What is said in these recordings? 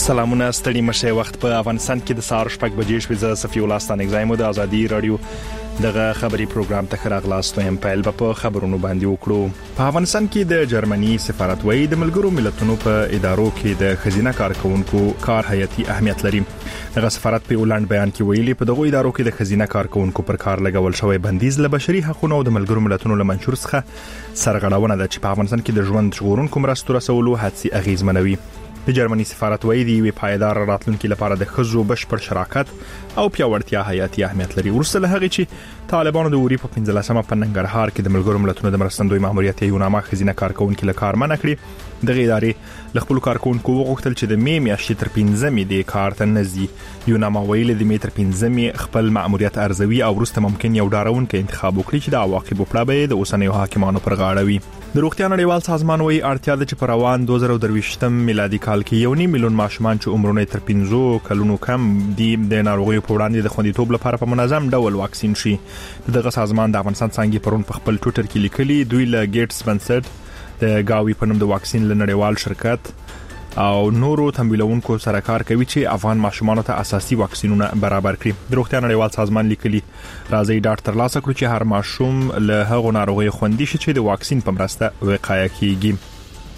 سلامونه ستړي مشه وخت په افغانستان کې د سهار 8 بجې شوې ز صفي ولستان اگزایمو د ازادي رادیو دغه خبري پروګرام ته خراغلاستو هم په خبرونو باندې وکړو. په افغانستان کې د جرمني سفارت وایي د ملګرو ملتونو په ادارو کې د خزینه کارکونکو کار حیاتي اهمیت لري. دغه سفارت په ولاند بیان کې ویلي په دغه ادارو کې د خزینه کارکونکو پر کار لګول شوی بندیز له بشري حقوقو او د ملګرو ملتونو له منشور څخه سرغړونه ده چې په افغانستان کې د ژوند ژغورونکو مرستو رسولو هڅې اغیزمنوي. د جرمني سفارت وایي د وی پایدار راتلونکو لپاره د خزو بشپړ شراکت او پیاوړتیا حیاتي اهمیت لري. ورسره له هغه چې طالبانو د اوري په 15مه په ننګرهار کې د ملګرو ملتونو د مرستندوی ماموریت یو نامه خزینه کارکونکو له کار منع کړی. دغه ادارې له خپل کارکونکو وغوښتل چې د می میاشتې تر 15مې د کار ته نزي. یو نامه ویل د می تر 15مې خپل ماموریت ارزوي او ورسته ممکن یو ډارونکو انتخاب وکړي چې د عواقبو په اړه د اوسنیو حاکمانو پر غاړه وي. د روغتیا نړیوال سازمان وایي اړتیا ده چې په روان 2023 میلادي کال کې 1 میلیون ماشومان چې عمرونه تر 15 کلونو کم دي د ناروغیو په وړاندې د خوندیتوب لپاره په منظم ډول واکسین شي. دغه سازمان د افغانستان څنګه پرون په خپل ټوئیټر کې لیکلي دوی له ګیټس بنسټ د گاوی په نوم د واکسین له نړیوال شرکت او نورو تمویلونکو سره کار کوي چې افغان ماشومانو ته اساسي واکسینونه برابر کړي. د روغتیا نړیوال سازمان لیکلي راځي ډاکټر ترلاسه کړو چې هر ماشوم له هغو ناروغیو خوندي شي چې د واکسین په مرسته وقایه کیږي.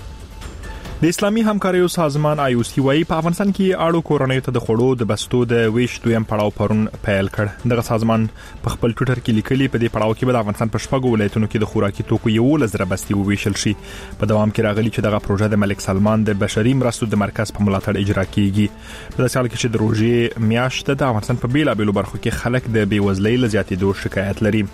د اسلامي همکاریو سازمان IOC وايي په افغانستان کې اړو کورنۍ ته د خړو د بستو د ویش دویم پړاو پرون پیل کړ. دغه سازمان په خپل ټوئیټر کې لیکلي په دې پړاو کې به د افغانستان په شپږو ولایتونو کې د خوراکي توکو 11 بستي وویشل شي. په دوام کې راغلي چې دغه پروژه د ملک سلمان د بشري مرستو د مرکز په ملاتړ اجرا کیږي. په داسې حال کې چې د روزي میاشت د افغانستان په بیلابېلو برخو کې خلک د بیوزلۍ له زیاتېدو شکایت لري.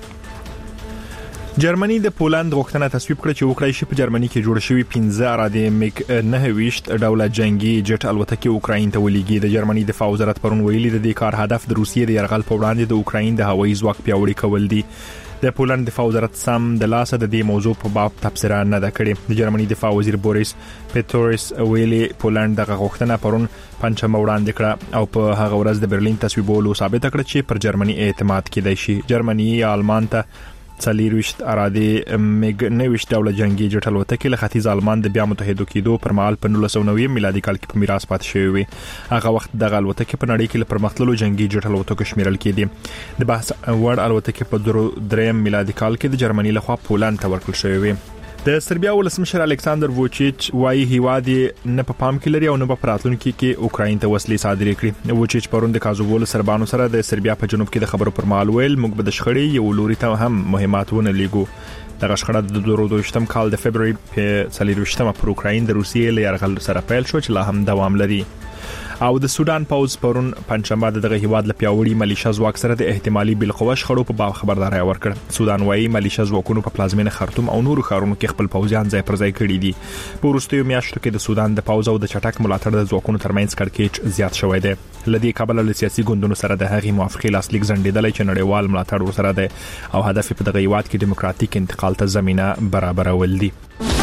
جرمني د پولند غوښتنه تصویب کړه چې وکړای شي په جرمني کې جوړ شوی 15 اراده میګ 9 ډوله جنگي جټ الوتکې اوکراین ته ولېږي. د جرمني دفاع وزارت پرون ویلي د دې کار هدف د روسیې د يرغل په وړاندې د اوکراین د هوایي ځواک پیاوړی کول دي. د پولند دفاع وزارت سم د لاسه د دې موضوع په باب تبصره نه ده کړې. د جرمني دفاع وزیر بوریس پیټوریس ویلي پولند دغه غوښتنه پرون پنځمه وړاندې کړه او په هغه ورځ د برلین تصویبولو ثابت کړ چې پر جرمني اعتماد کېدای شي. جرمني یا آلمان ته 40 اراده میګ 9 ډوله جنگي جټ الوتکې له ختیځ آلمان د بیا متحدو کېدو پر مهال په 1990 میلادي کال کې په میراث پاتې شوی وي. هغه وخت د الوتکې په نړۍ کې لپاره مختلفو جنگي جټ الوتکو شمیرل کېدي. د بحث وړ الوتکې په 3 میلادي کال کې د جرمني لخوا پولند ته ورکړل شوی وي. د سربیا ولسمشر الکساندر ووچیچ وايي هیواد نه په پام کې لري او نه په راتلونکي کې اوکراین ته وسلې صادرې کړي. ووچیچ پرون د کازوول سربانو سره د سربیا په جنوب کې د خبرو پر مهال ویل موږ به د شخړې یو لوري ته هم مهمات ونه لیګو. دغه شخړه د 2022 کال د فبراير په 24مه پر اوکراین د روسیې له يرغل سره پیل شو چې لا هم دوام لري. او د سودان پوز پرون پنځمه دغه هیواد له پیاوړي ملیشیا ځواک سره د احتمالي بالقوه شخړو په باب خبرداري ورکړ. سودان وايي ملیشیا ځواکونو په پلازمینه خرطوم او نورو ښارونو کې خپل پوځیان ځای پر ځای کړي دي. په وروستیو میاشتو کې د سودان د پوز او د چټک ملاتړ د ځواکونو ترمنځ کړکېچ زیات شوی دی. لدی کابل له سیاسي ګوندونو سره د هغې موافقې لاسلیک زندیدل چې نړیوال ملاتړ ورسره دی او هدف په دغه هیواد کې دیموکراتیک انتقال ته زمينه برابرول دي.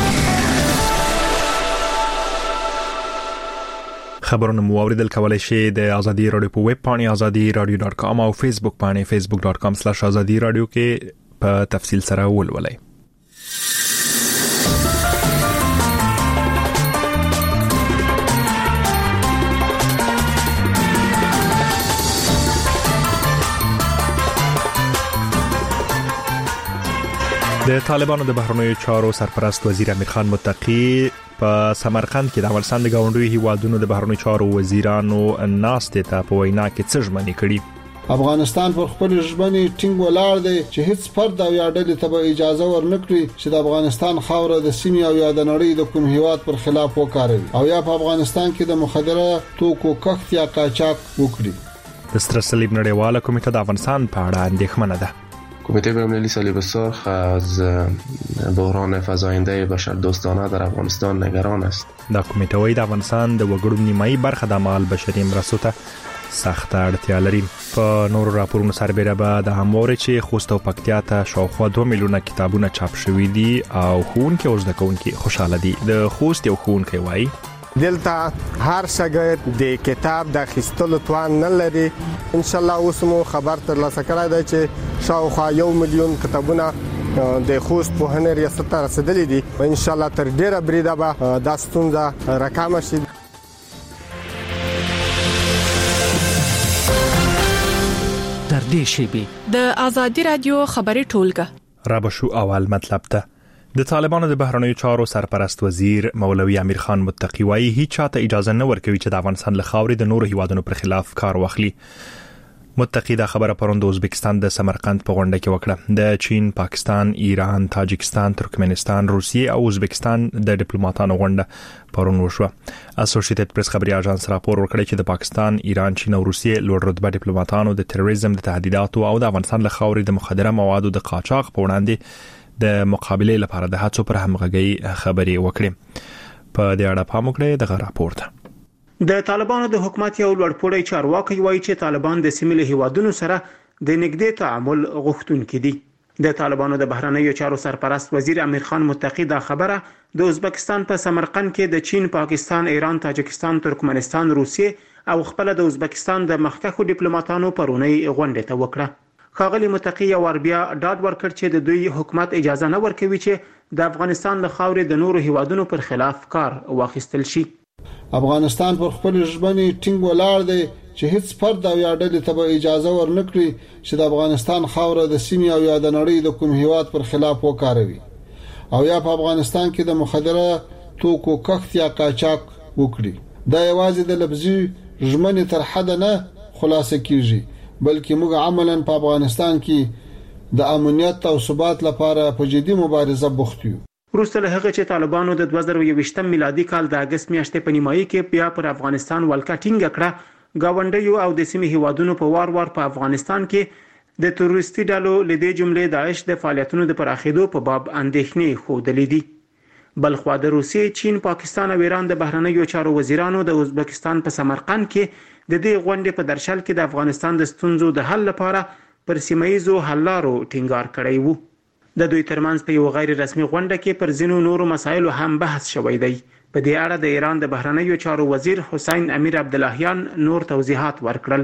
خبرونه مو اوریدل کولای شئ د ازادي رادیو په ویب پاڼه azadi.radio.com او فیسبوک پاڼه facebook.com/azadi radio کې په تفصیل سره ولولئ. د طالبانو د بهرنیو چارو سرپرست وزیر امیر خان متقی په سمرقند کې د افغانستان د گاونډي هیوادونو د بهرنیو چارو وزیرانو ناستې ته په وینا کې څه ژمنې کړي. افغانستان پر خپل ژمنې ټینګ ولاړ دی چې هیڅ فرد او یا ډلې ته به اجازه ورنکړي چې د افغانستان خاوره د سیمې او یا د نړۍ د کوم هیواد پر خلاف وکاروي او یا په افغانستان کې د مخدره توکو کښت یا قاچاق وکړي. د ستر صلیب نړیواله کمیټه د افغانستان په اړه اندېښمنه ده. کمیته بین‌المللی صلیب سرخ از بحران فزاینده بشردوستانه در افغانستان نگران است. دا کمیته وايي د افغانستان د وګړو نیمایي برخه د مال بشري مرستو ته سخت اړتیا لري. په نورو راپورونو سربېره به د همواره چې خوست او پکتیا ته شاوخوا 2 میلیونه کتابونه چاپ شوي دي او ښوونکي او زده کوونکي خوشاله دي. د خوست یو ښوونکی وايي دلته هر شاګرد د کتاب د اخیستلو توان نه لري. ان شاء الله اوس مو خبر تر لاسه کړی دی چې شاوخوا 1 میلیون کتابونه د خوست په هنر ریاست ته رسیدلي دي. ان شاء الله تر ډیره بریده به دا ستونزه راکمه شي. نږدې شي. د آزادي رادیو خبري ټولګه را بشو اول مطلب ته. د طالبانو د بهرنیو چارو سرپرست وزیر مولوی امیر خان متقی وايي هیڅ چاته اجازه نه ورکوي چې د افغانستان له خاورې د نورو هیوادونو پر خلاف کار واخلي. متقی دا خبره پروند ازبکستان د سمرقند په غونډه کې وکړه. د چین، پاکستان، ایران، تاجکستان، ترکمنستان، روسیې او ازبکستان د ډیپلوماټانو غونډه پرون وشوه. اسوسییټډ پریس خبري اژانس راپور ورکړی چې د پاکستان، ایران، چین او روسیې لوړ رتبه ډیپلوماټانو د تروریزم د تهدیداتو او د افغانستان له خاورې د مخدره موادو د قاچاق په وړاندې د مقابله لپاره د هڅو پر همغږي خبري وکړي. په دې اړه پام وکړئ د راپور ته. د طالبانو د حکومت یو لوړپوړی چارواکي وایي چې طالبان د سیمې له هیوادونو سره د نږدې تعامل غوښتونکي دي. د طالبانو د بهرنیو چارو سرپرست وزیر امیر خان متقی دا خبره د ازبکستان په سمرقند کې د چین، پاکستان، ایران، تاجکستان، ترکمنستان، روسیې او خپل د ازبکستان د مخکښو ډیپلوماټانو پرونی غونډه ته وکړه. ښاغلي متقی یو بیا ډاډ ورکړ چې د دوی حکومت اجازه نه ورکوي چې د افغانستان له خاورې د نورو هیوادونو پر خلاف کار واخیستل شي. افغانستان پر خپل ژمنې ټینګ ولاړ دی چې هیڅ فرد او یا ډلې ته به اجازه ورنکړي چې د افغانستان خاوره د سیمې او یا د نړۍ د کوم هیواد پر خلاف وکاروي او یا په افغانستان کې د مخدره توکو کښت یا قاچاق وکړي. دا یوازې د لفظي ژمنې تر حد نه خلاصه کیږي بلکې موږ عملاً په افغانستان کې د امنیت او ثبات لپاره په جدي مبارزه بوخت یو. وروسته له هغه چې طالبانو د 2021 میلادي کال د اگست میاشتې په نیمایي کې بیا پر افغانستان ولکه ټینګه کړه، گاونډیو او د سیمې هیوادونو په وار په افغانستان کې د تروریستي ډلو لدې جملې داعش د فعالیتونو د پراخېدو په باب اندېښنې خوندلې دي. بلخوا د روسیې، چین، پاکستان او ایران د بهرنیو چارو وزیرانو د ازبکستان په سمرقند کې د دې غونډې په درشل کې د افغانستان د ستونزو د حل لپاره پر سیمایي حل لارو ټینګار کړی وو. د دوی ترمنځ په یو غیر رسمي غونډه کې پر ځینو نورو مسایلو هم بحث شوی دی. په دې اړه د ایران د بهرنیو چارو وزیر حسین امیر عبداللهیان نور توضیحات ورکړل.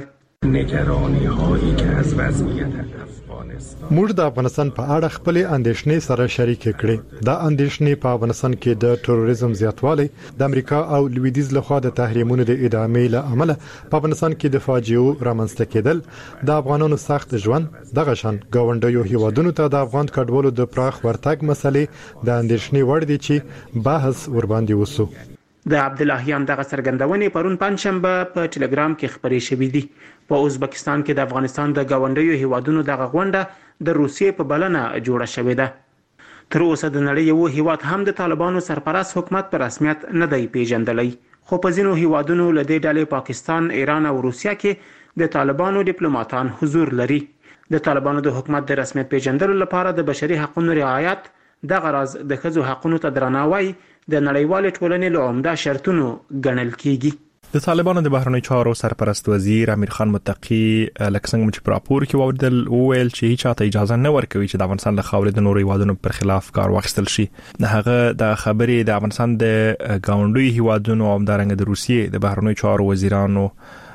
نگرانی هایی که از وضعیت افغانستان موږ د افغانستان په اړه خپل اندېښنې سره شریک کړې. دا اندېښنې په افغانستان کې د تروریزم زیاتوالی، د امریکا او لویدیځ لخوا د تحریمونو د ادامې له امله په افغانستان کې د فاجعو رامنځته کېدل، د افغانانو سخت ژوند، دغه شان ګاونډیو هیوادونو ته د افغان کډوالو د پراخ ورتګ مسلې د اندېښنې وړ دي چې بحث ورباندې وسو. د عبداللهیان دغه څرګندونې پرون پنځشنبه په ټلګرام کې خبرې شوې دي. په ازبکستان کې د افغانستان د گاونډیو هیوادونو دغه غونډه د روسیې په بلنه جوړه شوې ده. تر اوسه د نړۍ یو هیواد هم د طالبانو سرپرست حکومت په رسمیت نه دی پیژندلی، خو په ځینو هیوادونو له دې ډلې پاکستان، ایران او روسیه کې د طالبانو ډیپلوماټان حضور لري. د طالبانو د حکومت د رسمیت پیژندلو لپاره د بشري حقوقو رعایت، دغه راز د ښځو حقوقو ته درناوی د نړیوال ټولنې له عمده شرطونو ګڼل کیږي. د طالبانو د بهرنیو چارو سرپرست وزیر امیر خان متقی لکه څنګه چې په راپور کې وویل چې هیڅ چاته اجازه نه ورکوي چې د افغانستان له خاورې د نورو هیوادونو پر خلاف کار واخیستل شي. هغه د خبرې د افغانستان د گاونډیو هیوادونو او همدارنګه د روسیې د بهرنیو چارو وزیرانو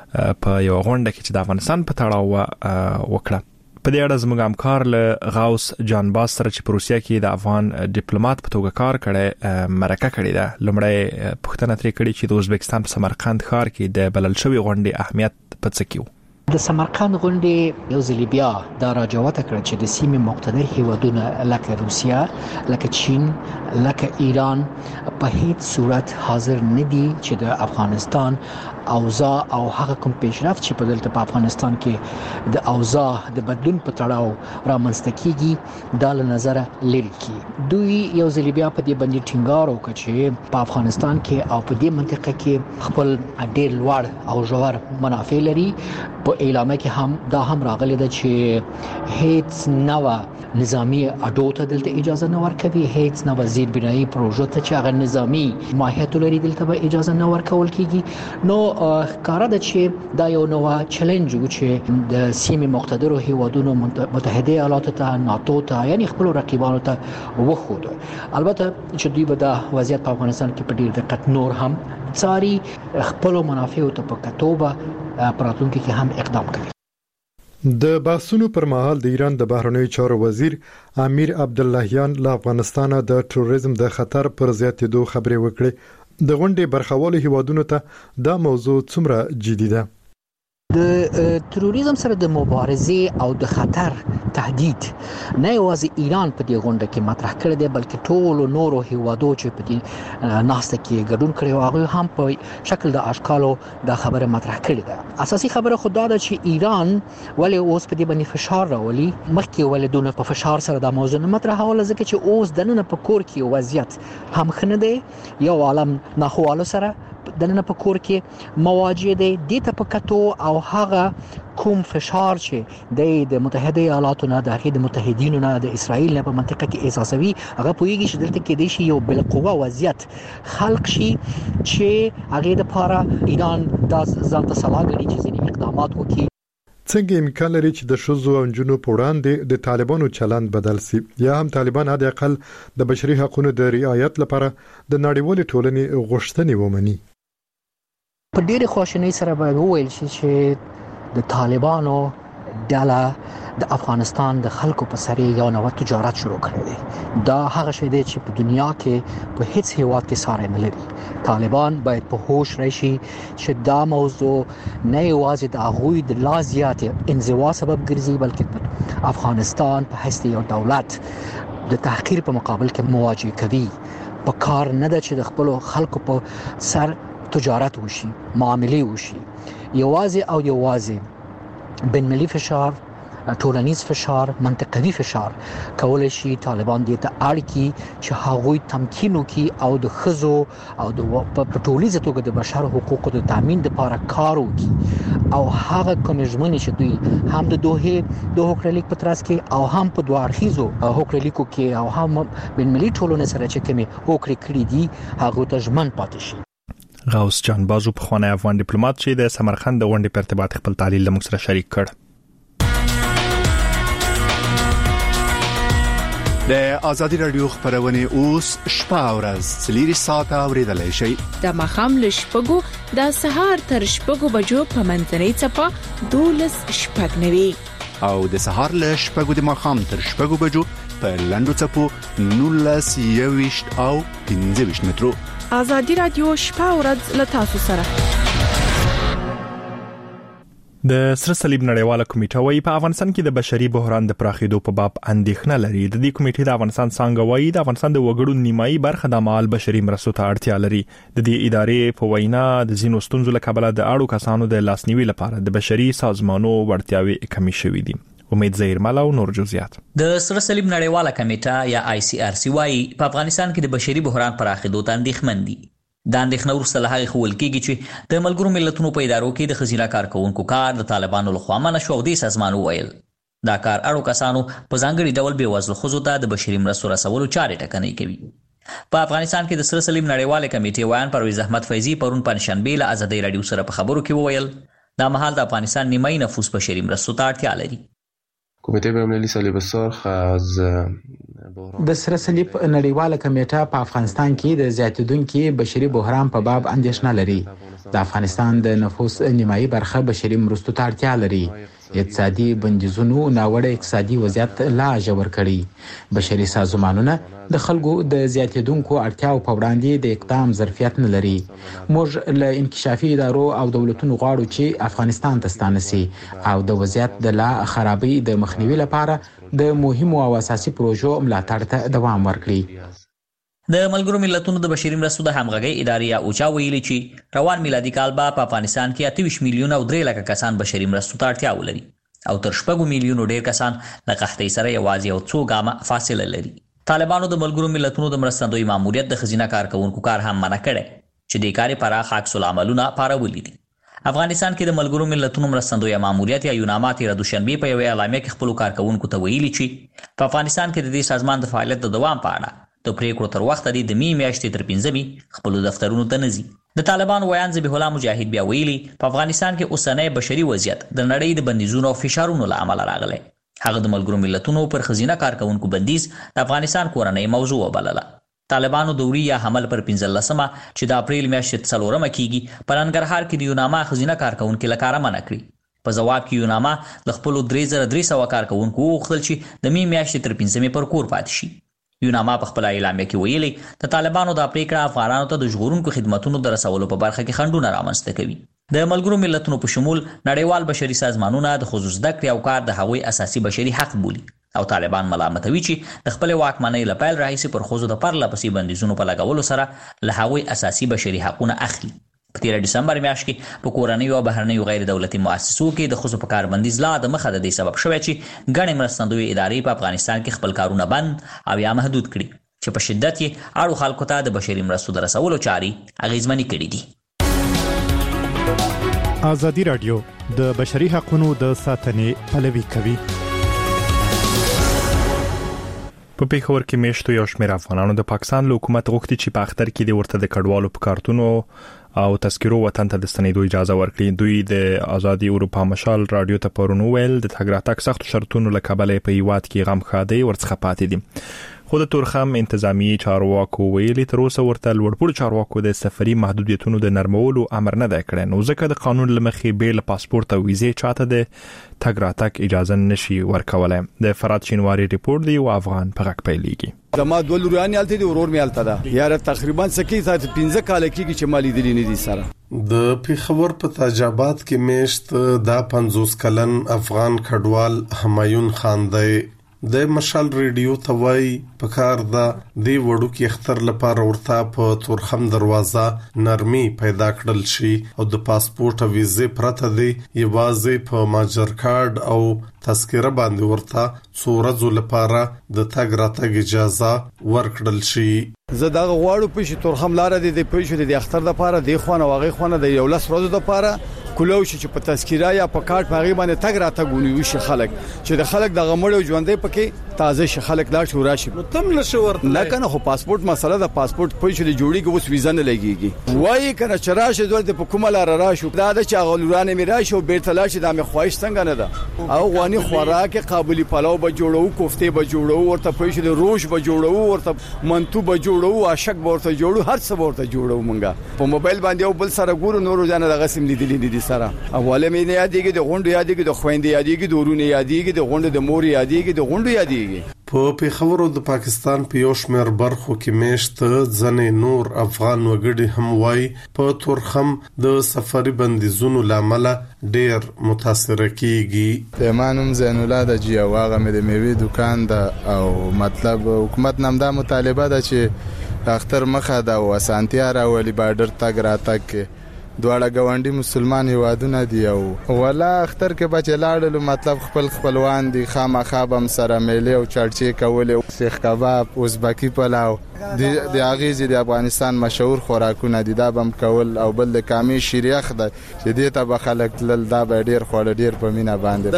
په یو غونډه کې چې د افغانستان په تړاو وکړه. په دې اړه زموږ همکار له غوث جانباز سره چې په روسیه کې د افغان ډیپلوماټ په توګه کار کړي مرکه کړې ده. لومړی پوښتنه ترې کړې چې د ازبکستان په سمرقند ښار کې د بلل شوی غونډې اهمیت په څه کې و. د سمرقند غونډې یو ځل بیا دا راجوته کړ چې د سیمې مقتدر هیوادونه لکه روسیه، لکه چین، لکه ایران په هیڅ صورت حاضر نه دي چې د افغانستان اوضاع او هغه کوم پیشرفت چې په دلته په افغانستان کې د اوضاع د بدلون په تړاو رامنځته کیږي دا له نظره لري کی. دوی یو ځل بیا په دې باندې ټینګار وکړ چې په افغانستان کې او په دې منطقه کې خپل ډېر لوړ او ژور منافع لري. په اعلامیه کې هم دا هم راغلی ده چې هیڅ نوع نظامی اډو ته دلته اجازه نه ورکوي، هیڅ نوع زیربنایي پروژو ته چې هغه نظامی ماهیت لري دلته به اجازه نه ورکول کیږي. نو کار ده چې دا یو نوع چیلنج و چې د سیمې مقتدرو هیوادونو متحده ایالاتو ته، ناتو ته، یعنی خپل رقیبانو ته وښود. البته چې دوی به دا وضعیت په افغانستان کې په ډیر دقت نور هم څاري، خپل منافع ته په کتوبه پراتونکو کې هم اقدام کوي. د بحثونو پر مهال د ایران د بهرنیو چارو وزیر امیر عبداللهیان له افغانستان د تروریزم د خطر پر زیاتېدو خبرې وکړې. د غونډې برخوالو هیوادونو ته دا موضوع څومره جدي ده؟ د تروریزم سره د مبارزې او د خطر تهدید نه یوازې ایران په دې غونډه کې مطرح کړی دی بلکې ټول نورو هیوادو چې په دې ناسته کې ګډون کړی او هغه هم په شکل د اشکالو د خبره مطرح کړې ده. اساسي خبره خو دا ده چې ایران ولې اوس په دې باندې فشار راولي مخکې ولې دونه په فشار سره د موضوع مطرحول ځکه چې اوس دنه په کور کې وضعیت هم خنه دی یو عالم ناخواله سره دنه په کور کې مواجه دي د تپکتو او هغه کوم فشار چې د متحده ایالاتو نه د هغې د متحدینو نه د اسرائیل نه په منطقه کې احساسوي هغه پوهیږي چې دلته کې د شي یو بالقوه وضعیت خلق شي چې هغه د لپاره ایران د ځان ته صلاح غړي چې ځینې اقدامات وکړي. څنګه امکان لري چې د شذو او جنونو په وړاندې د طالبانو چلند بدل شي یا هم طالبان د اقل د بشري حقوقو د رعایت لپاره د نړیوال ټولنې غوښتنې ومني؟ په ډېر خوشنۍ سره به وویل شي چې د طالبانو ډله د افغانستان د خلکو په سر یو نوو تجارت شروع کړی دی. دا هغه شی دی چې په دنیا کې په هیڅ هیواد کې ساری نه لري. طالبان باید په هوش راشي چې دا موضوع نه یوازې د هغوی د لا زیات انزوا سبب ګرځي بلکې افغانستان په حیث یو دولت د تحقیر په مقابل کې مواجه کوي. په کار نه ده چې د خپل خلکو په سر تجارت وشي معاملې وشي یوازې بین ملي فشار ټولنیز فشار منطقوي فشار کولای شي طالبان دې ته اړ کی چې هغوی تمکین وکړي او د خزو او د پټولیزه توګه د بشر حقوقو د تامین لپاره کار وکړي او هغه کومژمنې چې دوی هم د دوه د هوکړلیک په ترڅ کې او هم په دوه اړخیزو هوکړلیکو کې او هم بین ملي ټولنې سره چې کومه هوکړې کړې دي هغه ته ژمن پاتې شي. غوث جان بازو په خوانی افغان ډیپلوماټ چې د سمرقند د غونډې په ارتباط خپل تعلیل له موږ سره شریک کړ. د ازادي رادیو خبرونه اوس شپه او ورځ سلیری ساعته اوریدلای شي د مخام له شپږو د سهار تر شپږو بجو په منځنۍ چپه 12 شپږ نوي او د سهار له شپږو د مخام تر شپږو بجو په لندو چپو 19 او 15 مترو. ازادي رادیو شپه او ورځ له تاسو سره. د سره صلیب نړیواله کمیټه وايي په افغانستان کې د بشري بحران د پراخېدو په باب اندېښنه لري. د دې کمیټې د افغانستان څنګه وايي د افغانستان د وګړو نیمایي برخه د مال بشري مرستو ته اړتیا لري. د دې ادارې په وینا د ځینو ستونزو له کبله د اړو کسانو د لاسنیوي لپاره د بشري سازمانونو وړتیاوې کمې شوې دي. امید زهیر مالا او نور جزئیات. د سره صلیب نړیواله کمیټه یا ICRC وايي په افغانستان کې د بشري بحران پراخېدو ته اندېښمن دي. د اندېښنې وروسته له هغې ښوول کېږي چې د ملګرو ملتونو په ادارو کې د ښځینه کارکوونکو کار د طالبانو لخوا منع شو او دې سازمان وویل دا کار اړو کسانو په ځانګړي ډول بېوزلو ښځو ته د بشري مرستو رسولو چارې ټکنۍ کوي. په افغانستان کې د سره صلیب نړیواله کمیټې ویان پرویز احمد فیضي پرون پنجشنبې له ازادۍ راډیو سره په خبرو کې وویل دا مهال د افغانستان نیمایي نفوس بشري مرستو ته اړتیا لري. کمیته بین‌المللي صلیب السرخ از د سره صلیب نړیواله کمیټه په افغانستان کې د زیاتېدونکي بشري بحران په باب اندېښنه لري. د افغانستان د نفوس نیمایي برخه بشري مرستو ته اړتیا لري. اقتصادي بندیزونو ناوړه اقتصادي وضعیت لا ژور کړي. بشري سازمانونه د خلکو د زیاتېدونکو اړتیاو په وړاندې د اقدام ظرفیت نه لري. موږ له انکشافي ادارو او دولتونو غواړو چې افغانستان ته ستانه شي او د وضعیت د لا خرابۍ د مخنیوي لپاره د مهمو او اساسي پروژو ملاتړ ته دوام ورکړي. د ملګرو ملتونو د بشري مرستو د همغږۍ ادارې یا اوچا ویلي چې روان میلادي کال به په افغانستان کې 28 میلیونه او 3 لکه کسان بشري مرستو ته اړتیا ولري او تر 6 میلیونو ډیر کسان له قحطۍ سره یوازې یو څو ګامه فاصله لري. طالبانو د ملګرو ملتونو د مرستندوی ماموریت د ښځینه کارکوونکو کار هم منع کړی چې د کاري پراخ عکس العملونه پارولي دي. افغانستان کې د ملګرو ملتونو مرستندوی ماموریت یا یوناما تیر دوشنبه په یو اعلامیه کې خپل کارکوونکو ته ویلي چې په افغانستان کې د دې سازمان د فعالیت د دوام په اړه د پریکړو تر وخت د می میاشتې تر 15 خپل دفترونو ته نزي. د طالبان ویان ذبیح الله مجاهد بیا ویلي په افغانستان کې اوسنۍ بشري وضعیت د نړۍ د بندیزونو او فشارونو له امله راغلی. هغه د ملګرو ملتونو پر ښځینه کارکوونکو بندیز د افغانستان کورنۍ موضوع وبلله. طالبانو دوري یا حمل پر 15مه چې د اپریل میاشتې 4مه کیږي په ننګرهار کې د یوناما ښځینه کارکوونکو لپاره منع کړی. په جواب کې یوناما د خپل 3300 کارکوونکو وغوښتل چې د می میاشتې تر 15 پر کور پاتې شي. یوناما په خپل اعلامیه کې ویلي د طالبانو د پریکړه افغانانو ته د ژغورونکو خدماتونو د رسولو په برخه کې خنډونه رامنځته کوي. د ملګرو ملتونو په شمول نړیوال بشري سازمانونه د خصوص زده کړې او کار د هغوی اساسي بشري حق بولي او طالبان ملامتوي چې د خپل واکمنۍ له پیل راهیسې پر ښځو د پرله پسې بندیزونو په لګولو سره له هغوی اساسي بشري حقونه اخلي. په 13 ډسمبر میاشت کې په کورنیو او بهرنیو غیر دولتي مؤسسو کې د ښځو په کار بندیز لا د مخه د دې سبب شوی چې ګڼې مرستندوی ادارې په افغانستان کې خپل کارونه بند او یا محدود کړي چې په شدت یې اړو خلکو ته د بشري مرستو د رسولو چارې اغیزمنې کړي دي. ازادي رادیو د بشري حقوقو د ساتنې پلوي کوي. په پیښور کې میشتو یو شمېر افغانانو د پاکستان له حکومت غوښتي چې په اختر کې د ورته د کډوالو په کارتونو او تذکرو وطن ته د ستنېدو اجازه ورکړي. دوی د آزادي اروپا مشال رادیو ته پرون ویل د تګ راتګ سخت شرطونو له کبله په هیواد کې غم خادي ورڅخه پاتې دي. خود تورخم انتظامی چارواکو ویلي تر اوسه ورته لوړپوړو چارواکو د سفري محدودیتونو د نرمولو امر نه دی کړی، نو ځکه د قانون لمخې بیل پاسپورت او ویزې چاته د تګ راتګ اجازه نشي ورکولای. د فرات شینواری ریپورت دی او افغان په غږ پیلېږي. زما دوه لوريان یالته دي ورور مې یالته ده یاره تقریبا سکی سات 15 کال کېږي چې مالی دلی نه دي سره. د پیښور په تاجاباد کې میشت دا 50 کلن افغان کډوال همایون خان دی. د مشال ریډیو توای په کار دا دی وړو کې اختر لپاره ورته په تورخم دروازه نرمي پیدا کړل شي او د پاسپورت او ویزې پرته دی یوازې په ماجر کارت او تذکره باندې ورته څو ورځې لپاره د تګ راتګ اجازه ورکړل شي. زه دا غواړم په تورخم لار دي د پېښو د اختر لپاره دی خو نه واغې خو نه د یو لس ورځې لپاره کولو چې په تذکره یا په کارت باغې باندې تګ راتګ ونیو شي خلک چې د خلک د غمړو ژوندې پکې تازه شي خلک لاړ شو راشي تم نشو ورته نه کنه خو پاسپورت مسله د پاسپورت پېښې د جوړیږي اوس ویزا نه لګيږي وای کنه چراشه دولت په کومه لار راشو دا د چا غلورانه می راشو بیرته لاړ شي د مې خواهش څنګه نه ده او غواني خوراکه قابلی پلاو به جوړو کوفته به جوړو ورته پېښې د روش به جوړو ورته منتو به جوړو عاشق به ورته جوړو هر څه ورته جوړو مونږه په موبایل باندې او بل سره ګورو نور ځانه د غسم لیدلې دي سره اوله مې نه یادېږي د غونډو یادېږي د خويندې یادېږي د ورونو یادېږي د غونډو د مور یادېږي د غونډو یادېږي. په پیښور د پاکستان په یو شمېر برخو کې میشت ځنې نور افغان وګړي هم وای په تورخم د سفري بندیزونو لامل ډېر متاثر کیږي. پیمانم زین الله د جی واغه مې د میوه دکان ده او مطلب حکومت نام دا مطالبه ده چې اختر مخه دا او اسانتیا راولي بارډر تګ راتګ دواړه ګاونډي مسلمان هیوادونه دي او ولا اختر کې بچ لاړل مطلب خپل خپلوان دي خامخا بم سره میله او چړچې کولې سیخ کباب ازبکی پلاو د اغیزې د افغانستان مشهور خوراکونه دي دا بم کول او بل د کامی شریخ ده چې دې ته بخلک لل دا به ډیر خوړ ډیر په مینا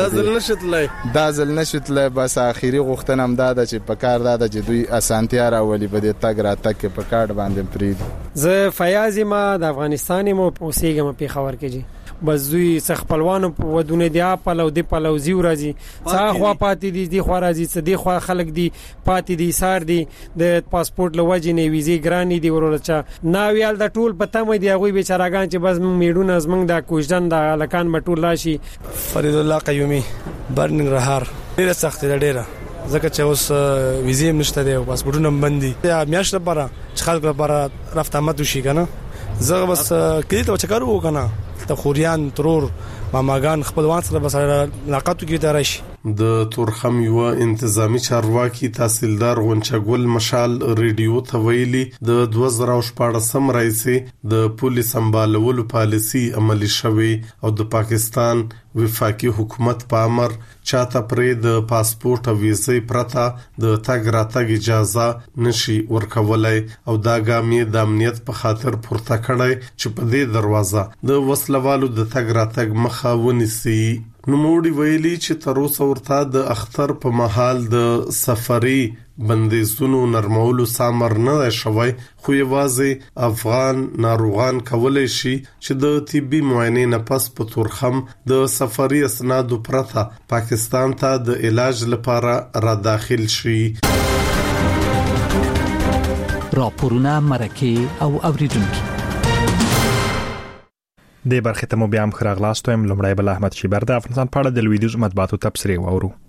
باندې دا ځل نشتلای بس اخیری غوښتنه هم دا چې په کار دا چې دوی اسانتیا راولي به د تګ راتګ په کارت باندې پرید. زه فیاض ما د افغانستان مو اوسېږم په خبر کې جی بس دوی څخ خپلوانو ودونه دی په لو دی په لو زیو راځي څا خوا پاتې دي دی خوا راځي څه دی خوا خلک دی پاتې دي سار دی د پاسپورت لوجې نه ویزې ګرانی دی ورولچا ناویال د ټول پته مې دی هغه بیچارهګان چې بس میډونه زمنګ د کوژدن د لکان مټول راشي. فرید الله قیومی برننګ رهار ډیره سخت ده ډیره ځکه چې اوس ویزې نشته دی او پاسپورتونه بندي یا میاشت لپاره چې خلک لپاره رفت آمد وشي کنه زه بس کړي ته چکر وکنه ته خوريان ترور ماماګان خپلوان سره بس علاقاتو کې درش. د تورخم یو انتظامی چارواکي تحصیلدار غونچګل مشال ریډیو ته ویلي د 2014 راځي د پولیس سمبالولو پالیسی عملی شوی او د پاکستان وفاقي حکومت په امر چاته پرې د پاسپورت او ویزې پرته د تګ راتګ اجازه نشي ورکولای او دا ګامې د امنیت په خاطر پورته کړای چې په دې دروازه د وسلوالو د تګ راتګ مخه ونیسي. نوموړي ویلي چې تر اوسه ورته د اختر په محل د سفري بندیزونو نرمولو سامر نه شوی خو یوازې افغان ناروغان کولای شي چې د طبي معاینې نه پس په تورخم د سفري اسنادو پرته پاکستان ته د علاج لپاره را داخل شي. راپورونه مرکه او اوریدونکو د برخه ته مو بیا هم خراغلاستو لمړی بل احمد شیبر د افغانستان په اړه د لویدیز مطبوعاتو تبصره وورو.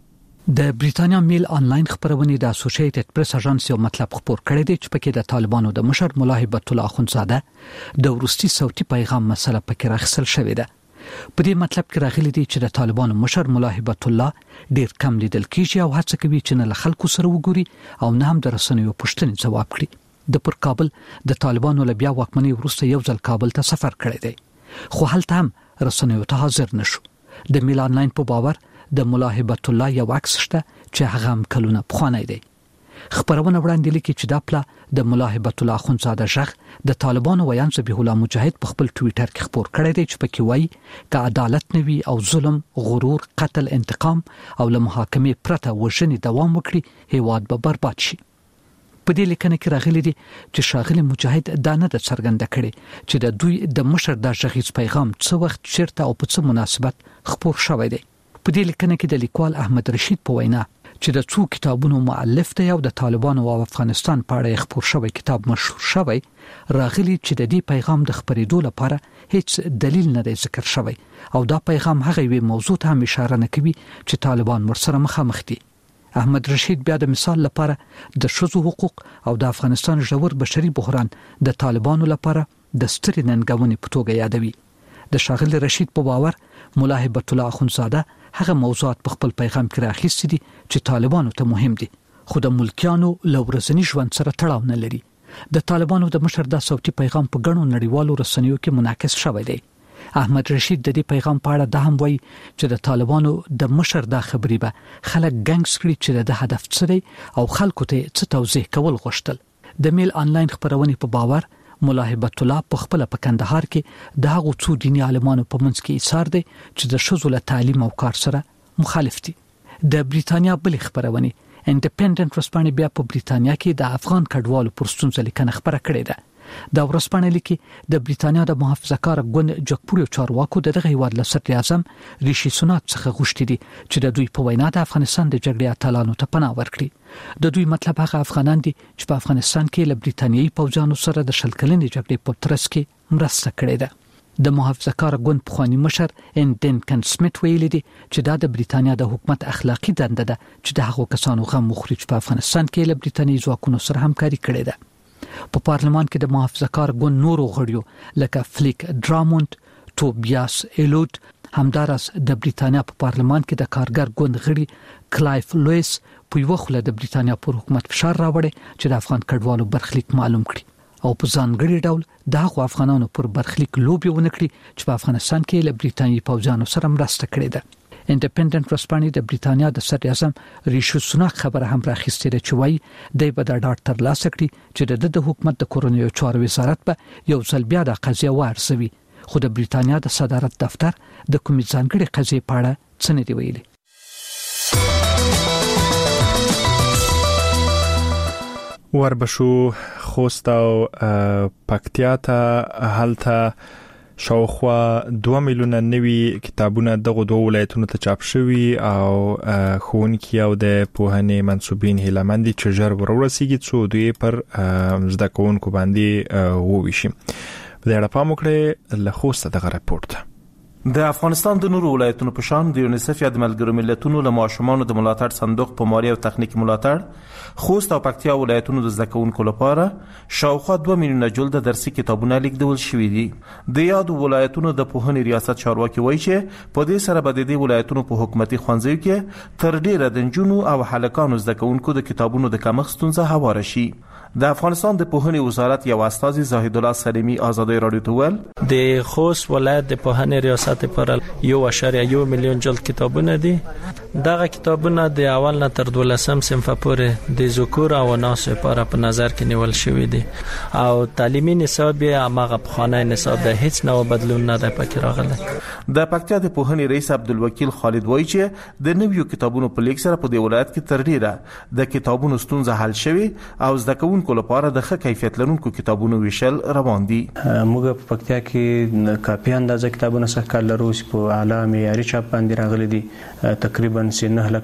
د بریتانیا میل آنلاین خبرونه د اسوسییټډ پریس اژانس یو مطلب خبر کړی دی چې پکې د طالبانو د مشر ملا هیبت الله اخوندزاده د ورستي صوتي پیغام مسله پکې راخصل شوې ده. په دې مطلب کې راغلي دی چې د طالبانو مشر ملا هیبت الله ډیر کم لیدل کیږي او هڅه کوي چې نه خلکو سره وګوري او نه هم د رسنیو پوښتنې ځواب کړي. د پر کابل د طالبانو له بیا واکمنۍ وروسته یو ځل کابل ته سفر کړی دی خو هلته هم رسنیو ته حاضر نشو. د میل آنلاین په باور د ملا هیبت الله یو عکس شته چې هغه هم کلونه پخوانی دی. خبرونه وړاندې لیکي چې دا پلا د ملا هیبت الله اخوندزاده ژغ د طالبانو ویان ذبیح الله مجاهد په خپل ټوئیټر کې خبر کړی دی چې پکې وایي چې عدالت نوي او ظلم، غرور، قتل، انتقام او له محاکمې پرته وژنې دوام وکړي هیواد به برباد شي. په دې لیکنه کې راغلي دي چې ښاغلي مجاهد دا نه د څرګنده کړي چې د دوی د مشر د ژغیز پیغام څه وخت چیرته او په څه مناسبت خبر شوی دی. په دې لیکنه کې د لیکوال احمد رشید په وینا چې د څو کتابونو مؤلف دی او د طالبانو او افغانستان په اړه خبر شوی کتاب مشهور شوی راغلی چې د دې پیغام د خبرېدو لپاره هیڅ دلیل نه دی ذکر شوی او دا پیغام هغه وی موضوع ته هم اشاره نه کوي چې طالبان ورسره مخامخ دي. احمد رشید بیا د مثال لپاره د ښځو حقوق او د افغانستان ژور بشري بحران د طالبانو لپاره د سترې ننګونې په توګه یادوي. د ښاغلي رشید په باور ملا هیبت الله اخوندزاده هغه موضوعات په خپل پیغام کې راخیستي دي چې طالبانو ته مهم دي خو د ملکیانو له ورځني ژوند سره تړاو نه لري. د طالبانو د مشر د صوتي پیغام په ګڼو نړیوالو رسنیو کې منعکس شوی دی. احمد رشید د دې پیغام په اړه دا هم وایي چې د طالبانو د مشر د خبرې به خلک ګنګس کړي چې د هدف څه دی او خلکو ته څه توضیح کول غوښتل. د میل آنلاین خبرونه په باور ملا هیبت الله په خپل په کندهار کې د هغو څو دیني عالمانو په منځ کې ایثار دی چې د ښځو له تعلیم او کار سره مخالف دي. د بریتانیا بل خبرونه انډیپندنت ورسپانې بیا په بریتانیا کې د افغان کډوالو پر ستونزې لیکنه خبره کړې ده. دا ورسپانې لیکي د بریتانیا د محافظه‌کار ګوند جګپوړو چارواکو دغه هیواد له صدر اعظم ریشي سوناک څخه غوښتي دي چې د دوی په وینا د افغانستان د جګړې اتلانو ته پناه ورکړي. د دوی مطلب هغه افغانان دي چې په افغانستان کې له بریتانیایي پوځانو سره د شلکلنې جګړې په ترڅ کې مرسته کړې ده. د محافظه‌کار ګوند پخوانی مشر ان ډنکن سمیت ویلي دي چې دا د بریتانیا د حکومت اخلاقی دنده ده چې د هغو کسانو غم مخرج په افغانستان کې له بریتانیایي ځواکونو سره همکاري کړې ده. په پارلمان کې د محافظه‌کار ګوند نورو غړیو لکه فلیک ډرامونت، توبیاس ایلوت، همدارس د بریتانیا په پارلمان کې د کارګر ګوند غړي کلایف لویس په یو خله د بریتانیا پر حکومت فشار راوړي چې د افغان کډوالو برخلیک معلوم کړي او په ځانګړي ډول د افغانانو پر برخلیک لوبي ونکړي چې په افغانستان کې له بریتانیایي پوځانو سره مرسته کړې ده. انډیپندنت ورسپانې د بریتانیا د صدر اعظم ریشي سوناک خبره هم راخیستې ده چې وایي د به د ډاکټر ترلاسه کړي چې د حکومت د کورونیو چارو وزارت به یو ځل بیا د قضیه وارسوي خو د بریتانیا د صدارت دفتر د کومې ځانګړي قضیې په اړه څه نه دی ویلي. وربشو خوست او پکتیا ته هلته شاوخوا 2 میلیونه نوي کتابونه دغه دوه ولایتونو ته چاپ شوي او ښوونکي او د پوهنې منسوبین هیلهمند دي چې ژر ورسیږي څو دوی پر زده کوونکو باندې وویشي. په دې اړه پام وکړئ. له خوسته دغه راپورټ د افغانستان د نورو ولایتونو په شان د یونیسف یا د ملګرو ملتونو له ماشومانو د ملاتړ صندوق په مالي او تخنیکي ملاتړ خوست او پکتیا ولایتونو د زده کوونکو لپاره شاوخوا 2 میلیونه جلده درسي کتابونه لیکدول شوي دي. د یادو ولایتونو د پوهنې ریاست چارواکي وایي چې په دې سره به د دې ولایتونو په حکومتي ښوونځیو کې تر ډیره د نجونو او هلکانو زده کوونکو د کتابونو د کمښت ستونزه هواره شي. د افغانستان د پوهنې وزارت یو استاذ زاهد الله سلیمی آزادۍ رادیو ته ویل د خوست ولایت د پوهنې ریاست پر 1.1 میلیون جلد کتابونه دي. دغه کتابونه د اول نه تر 12 صنف پورې د ذکور او اناث لپاره په نظر کې نیول شوی دي او تعلیمي نصاب یې هغه پخوانی نصاب د هیڅ نوع بدلون نه دی پکې راغلی. د پکتیا د پوهنې رئیس عبدالوکیل خالد وایي چې د نویو کتابونو په لیک سره په دې ولایت کې تر ډیره د کتابونو ستونزه حل شوي او زده کوونکو لپاره د ښه کیفیت لرونکو کتابونو ویشل روان دي. موږ په پکتیا کې کافي اندازه کتابونه څخه کار لرو چې په اعلی معیاري چاپ باندې راغلي دي. تقریبا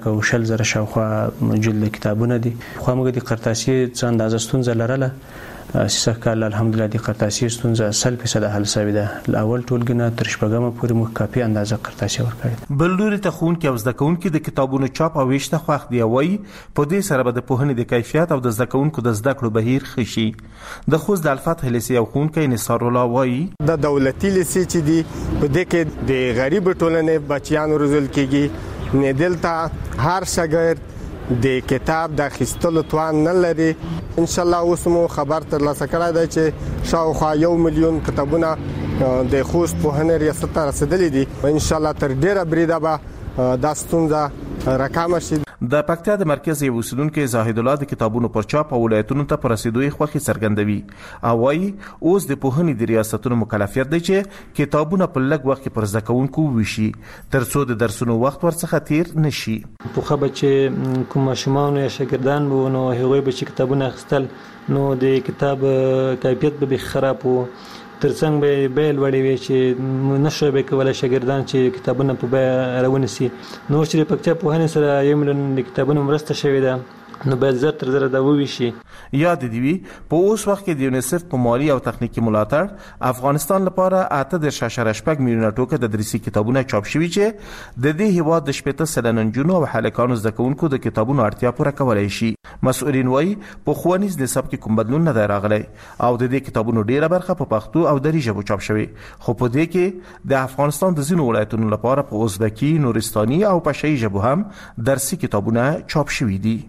9,000 شاوخوا جلد کتابونه دي. خو موږ د قرطاسي څه اندازه ستونزه لرله سیسه کال الحمدلله د قرطاسي ستونزه 100% حل شوې ده. اول ټولګي نه تر شپږمه پورې موږ کافي اندازه قرطاسي ورکړې. بل لوري ته ښوونکي او زده کوونکي د کتابونو چاپ او ویش ته خوښ دي. وایي په دې سره به د پوهنې د کیفیت او د زده کوونکو د زده کړو بهیر ښه شي. د خوست د الفتح لیسې او ښوونکی نثار الله وایي د دولتي لیسې چې دي په دې کې د غریب ټولنې بچیان روزل کیږي نه. دلته هر شاګرد د کتاب د اخیستلو توان نه لري. ان شاء الله اوس مو خبر ترلاسه کړی دی چې شاوخوا 1 میلیون کتابونه د خوست پوهنې ریاست ته رسیدلي دي. ان شاء الله تر ډیره بریده به دا ستونزه راکمه شي. د پکتیا د مرکز یو اوسیدونکو زاهد الله د کتابونو پر چاپ او ولایتونو ته پر رسیدوي خوښي څرګندوي او وايي اوس د پوهنې د ریاستونو مکلفیت دی چې کتابونه په لږ وخت کې پر زده کوونکو وشي ترڅو د درسونو وخت ورڅخه تیر نشي. په خبره چې کوم ماشومان یا شاګردان وو نو هغوی به چې کتابونه اخیستل نو د کتاب کیفیت به خراب وو. ترڅنګ به بیل وړي وي چې نشو به کولای شاګردان چې کتابونه په بیه راونسي. نو چې پکتیا پوهنې سره 1 میلیون د کتابونو مرسته شوې ده نو باید زر تر زر دا وویشي. یاد دی وی په اوس وخت کې د یونیسف په مالی او تخنیکی ملاتړ افغانستان لپاره 8.8 میلیونه ټوکه د درسي کتابونه چاپ شوي چې د دې هیواد د 80% نجونو او هلکانو زده کوونکو د کتابونو اړتیا پوره کولای شي. مسؤلین وایي په ښوونیز نصاب کې کوم بدلون نه دی راغلی او د دې کتابونو ډیره برخه په پښتو او دری ژبه چاپ شوی. خو په دې کې د افغانستان د ځینو ولایتونو لپاره په ازبکی، نورستاني او پشاهي ژبو هم درسي کتابونه چاپ شوي دي.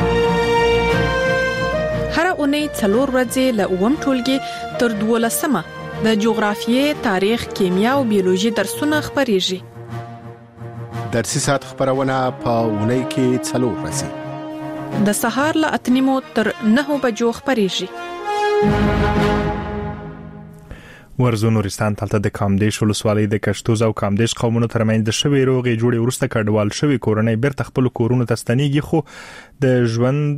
هر اونۍ 4 ورځې له اووم ټولګي تر 12مه د جغرافیې، تاریخ، کیمیا او بیولوژي درسونه خبريږي. درسي ساعت خبرونه په اونۍ کې 4 ورځې د سهار له 8:30 تر 9 بجو خبريږي. ورزو نورستان تلته د کامدیش ولسوالۍ د کشتوز او کامدیش قومونو ترمنځ د شوی روغې جوړې ورسته کډوال شوی کورنۍ بیرته خپل کورونو ته ستنېږي خو د ژوند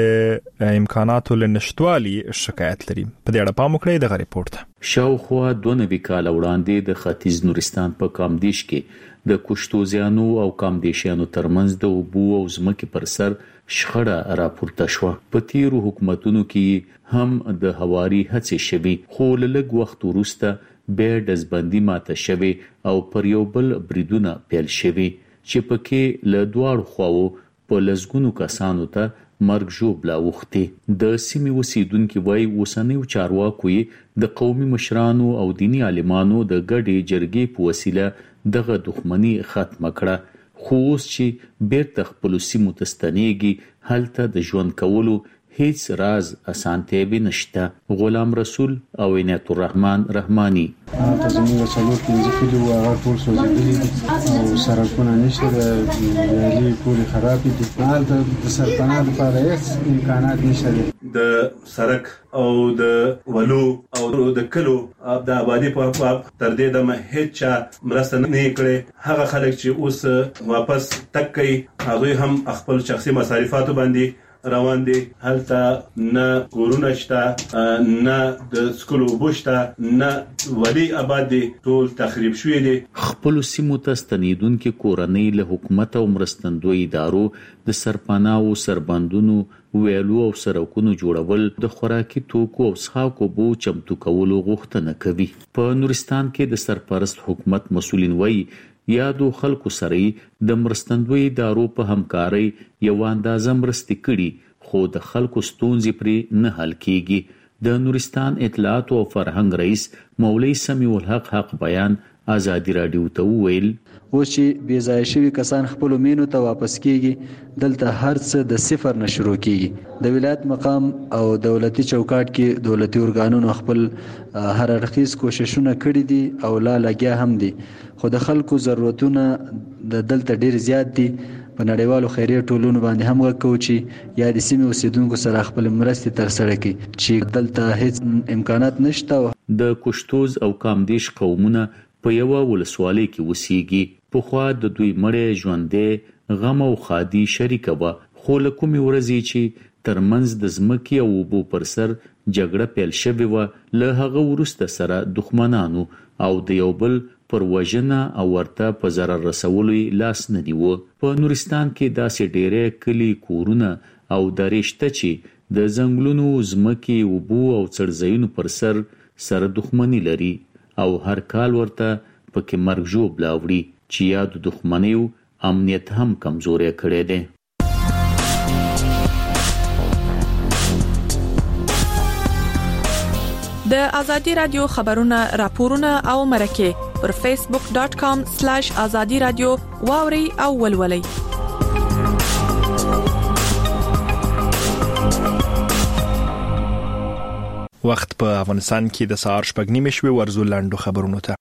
د امکاناتو لنشټوالي شکایت لري. په دې اړه پام وکړئ د ریپورت. شاوخوا 2 کال وړاندې د ختیځ نورستان په کامدیش کې د کشتوزیانو او کامدیشیانو ترمنځ د اوبو او ځمکې پر سر شخړه راپورته شو. په تیرو حکومتونو کې هم د هواري هڅې شوي خو لږ وخت وروسته به دزبندي ماته شوي او پر یو بل بریدونه پیل شوي چې پکې له دواړو خواو په لزګونو کسانو ته مرګ ژوبلا وختي. د سیمې اوسیدونکو وایي اوسنیو چارواکو د قومي مشرانو او دینی عالمانو د ګډې جرګې په وسیله دغه دښمنی ختم کړه. خو اوس چې بیرته خپل سیمو ته ستنېږي هلته د ژوند کولو هیڅ راز اسانتیا به نشته. غلام رسول او عنایت الرحمن رحمانی زموږ څلور پنځه کلي هغه ټول سوځېدلي دي او سړکونه نشته، د ویالې ټولې خرابې دي. هلته د سرپناه لپاره هیڅ امکانات نشته. د سړک او د ولو او د کلو د آبادی په باب تر دې دمه هیڅ مرسته نه کړې. هغه خلک چې اوس واپس تک کوي هغه هم خپل شخصي مصارفاتو باندې روان دي. هلته نه کورونه شته، نه د سکولو بوشته، نه ولی آباد دي، ټول تخریب شوی دي. خپل سیمو ته ستنیدونکو کورنۍ له حکومت او مرستندوی ادارو د سرپناو سربندونو ویلو او سرکونو جوړول د خوراکي توکو او څښاکو بو چمتو کولو غوښتنه کوي. په نورستان کې د سرپرست حکومت مسؤلین وایي یادو خلکو سره د مرستندوی ادارو په همکارۍ یو اندازه مرستې کړي خو د خلکو ستونزې پرې نه حل کیږي. د نورستان اطلاعات او فرهنګ رئیس مولوی سمیع الحق حق بیان آزادی رادیو ته ویل اوس چې بې ځای شوي کسان خپلو مینو ته واپس کیږي دلته هر څه د صفر نه شروع کیږي. د ولایت مقام او دولتي چوکاټ کې دولتي ارګانونو خپل هر اړخیز کوششونه کړي دي او لا لګیا هم دي خو د خلکو ضرورتونه د دلته ډیر زیات دي. په نړیوالو خیریه ټولونو باندې هم غوښتو چې یا د سیمې اوسیدونکو سره خپل مرستې ترسره کړي چې دلته هیڅ امکانات نشته. د کشتوز او کامدیش قومونه په یو ولسوالۍ کې وسیږي. په خوا د دوی مړې ژوندې غم او خادي شریکه و خو له کومې ورځې چې ترمنځ د ځمکې او اوبو پر سر جګړه پیل شوې و له هغه وروسته سره دښمنانو او د یو بل پر وژنه او ورته په ضرر رسولو لاس نه نیو. په نورستان کې داسې ډېرې کلي کورونه او درې شته چې د ځنګلونو ځمکې اوبو او څړځایونو پر سره دښمني لري او هر کال ورته پکې مرګ ژوبله وړي چې یاد دښمنیو امنیت هم کمزوری کړی دی. د ازادي رادیو خبرونه راپورونه او مرکه پر facebook.com/azadi radio واوري او ولولي. وخت په افغانستان کې د سهار 8:30 ورزو لاندو خبرونو ته.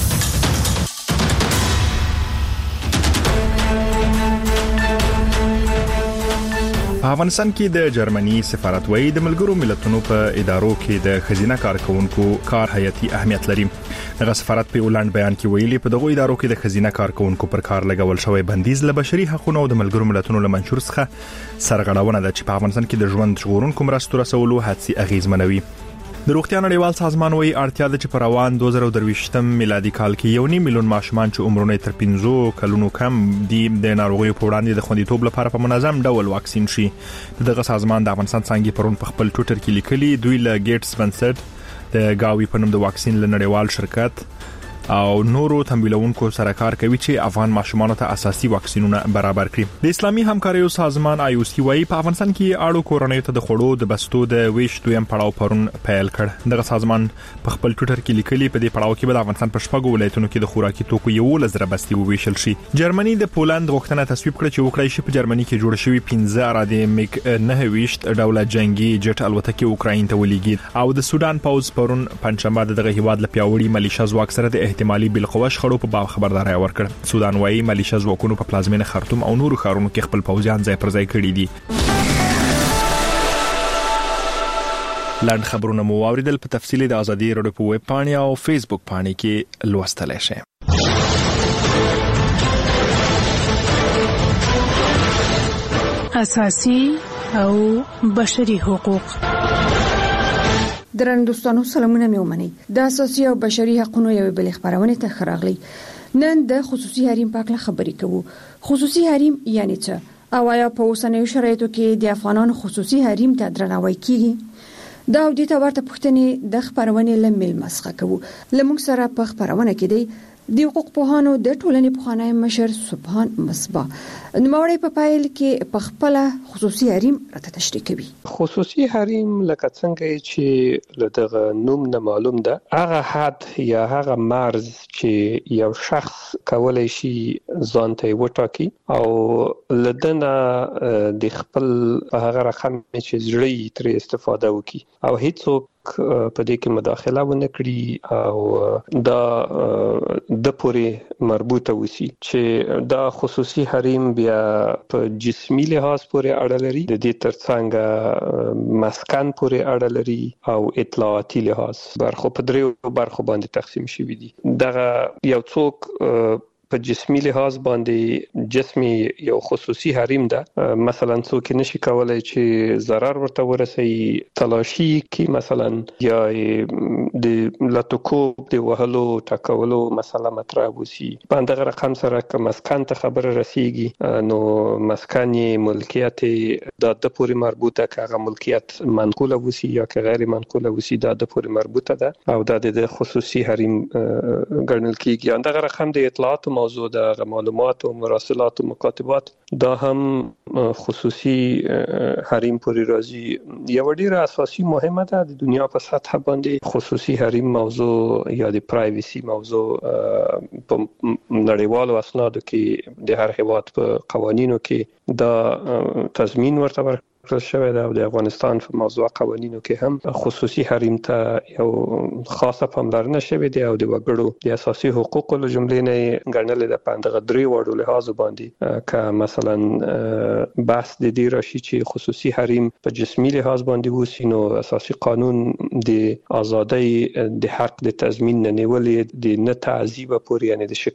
په افغانستان کې د جرمني سفارتوي د ملګرو ملتونو په ادارو کې د خزینه کارکونکو کار حیاتي اهمیت لري. دغه سفارت په اعلان بیان کې ویلي په دغه ادارو کې د خزینه کارکونکو پر کار لګول شوی بندیز له بشري حقوقو او د ملګرو ملتونو له منشور څخه سرغړونه ده چې په افغانستان کې د ژوند ژغورونکو مرستو رسولو هڅې اغیزمنوي. د روغتیا نړیوال سازمان وايي اړتیا ده چې په روان 2023 میلادي کال کې 1 میلیون ماشومان چې عمرونه تر 15 کلونو کم دي د ناروغیو په وړاندې د خوندیتوب لپاره په منظم ډول واکسین شي. دغه سازمان د افغانستان څنګه پرون په خپل ټوئیټر کې لیکلي دوی له ګیټس ونسټ د گاوی په نوم د واکسین له نړیوال شرکت او نورو تمویلونکو سره کار کوي چې افغان ماشومانو ته اساسي واکسینونه برابر کړي. د اسلامي همکاریو سازمان IOC وايي په افغانستان کې اړو کورنۍ ته د خړو د بستو د ویش دویم پړاو پرون پیل کړ. دغه سازمان په خپل ټوئیټر کې لیکلي په دې پړاو کې به د افغانستان په شپږو ولایتونو کې د خوراکي توکو 11 بستي وویشل شي. جرمني د پولند غوښتنه تصویب کړه چې وکړای شي په جرمني کې جوړ شوی 15 اراده میک 9 ډوله جنگي جټ الوتکې اوکراین ته ولېږي او د سودان پوز پرون پنځمبه دغه هیواد له پیاوړي ملیشیا ځواک سره د احتمالي بالقوه شخړو په باب خبرداري ورکړه. سودان وايي ملیشیا ځواکونو په پلازمینه خرطوم او نورو ښارونو کې خپل پوځیان ځای پر ځای کړي دي. لاند خبرونه مو اوریدل په تفصیل د ازادي رادیو په ویب پاڼه او فیسبوک پاڼه کې لوستلای شئ. اساسي او بشري حقوق. درنو سلامونه مې ومني. د اساسي او بشري حقوقو یو بل خبرونه ته خراغلي. نن د خصوصي حریم په اړه خبرې کوو. خصوصي حریم یعنی څه؟ او آیا په اوسنیو شرایطو کې د افغانانو خصوصي حریم ته درناوی کیږي؟ دا د تورته پښتنې د خبرونه لمل مسخه کوو. لمونږ سره په خبرونه کې دی د حقوق پوهانو د ټولنې پوهانای مشر سبحان مصباح نوموړی په پایل کې په خپل خصوصي حریم راته تشریح کوي. خصوصي حریم لکه څنګه چې لدغه نوم نه معلوم ده هغه حد یا هغه مرز چې یو شخص کولای شي ځان ته وټاکي او لدنه د خپل هغه رقم چې زړی تر استفاده وکي او هیڅوک په دې کې مداخله ونه کړي او دا د پورې مربوطه وسی چې دا خصوصي حریم بیا په جسمي لحاظ پورې اړه لري د دې ترڅنګ مسکن پورې اړه لري او اطلاعاتي لحاظ برخو په دریو برخو باندې تقسیم شوی دي. دغه یو څوک په جسمي لحاظ باندې جسمي یو خصوصي حریم ده مثلا څوک نشي کولای چې ضرر ورته ورسي تلاشي کې مثلا یا د لاتوکوب د وهلو ټاکولو مسله مطرح وسی په دغه رقم سره که مسکن ته خبره رسیږي نو مسکن ملکیت د پورې مربوطه کغه ملکیت منقوله وسی یا که غیر منقوله وسی د پورې مربوطه ده او د خصوصي حریم ګڼل کیږي. دغه رقم د اطلاعات موضوع د معلومات او مراسلات او مکاتبات دا هم خصوصي حریم پورې راځي. یو ډیره اساسي مهمه ده د دنیا په سطح باندې خصوصي حریم موضوع یا د پرایویسي موضوع په نړیوالو اسنادو کې د هر هیواد په قوانینو کې دا تضمین ورته شوی ده او د افغانستان په موضوع قوانینو کې هم خصوصي حریم ته یو خاصه پاملرنه شوی دی او د وګړو د اساسي حقوقو له جملې نه ګڼل د پاندغه درې وړو لحاظ باندې که مثلا بحث د دې راشي چې خصوصي حریم په جسمي لحاظ باندې وسی نو اساسي قانون د ازادۍ د حق د تضمین نه نیولې د نه تعذیب پورې یعنی د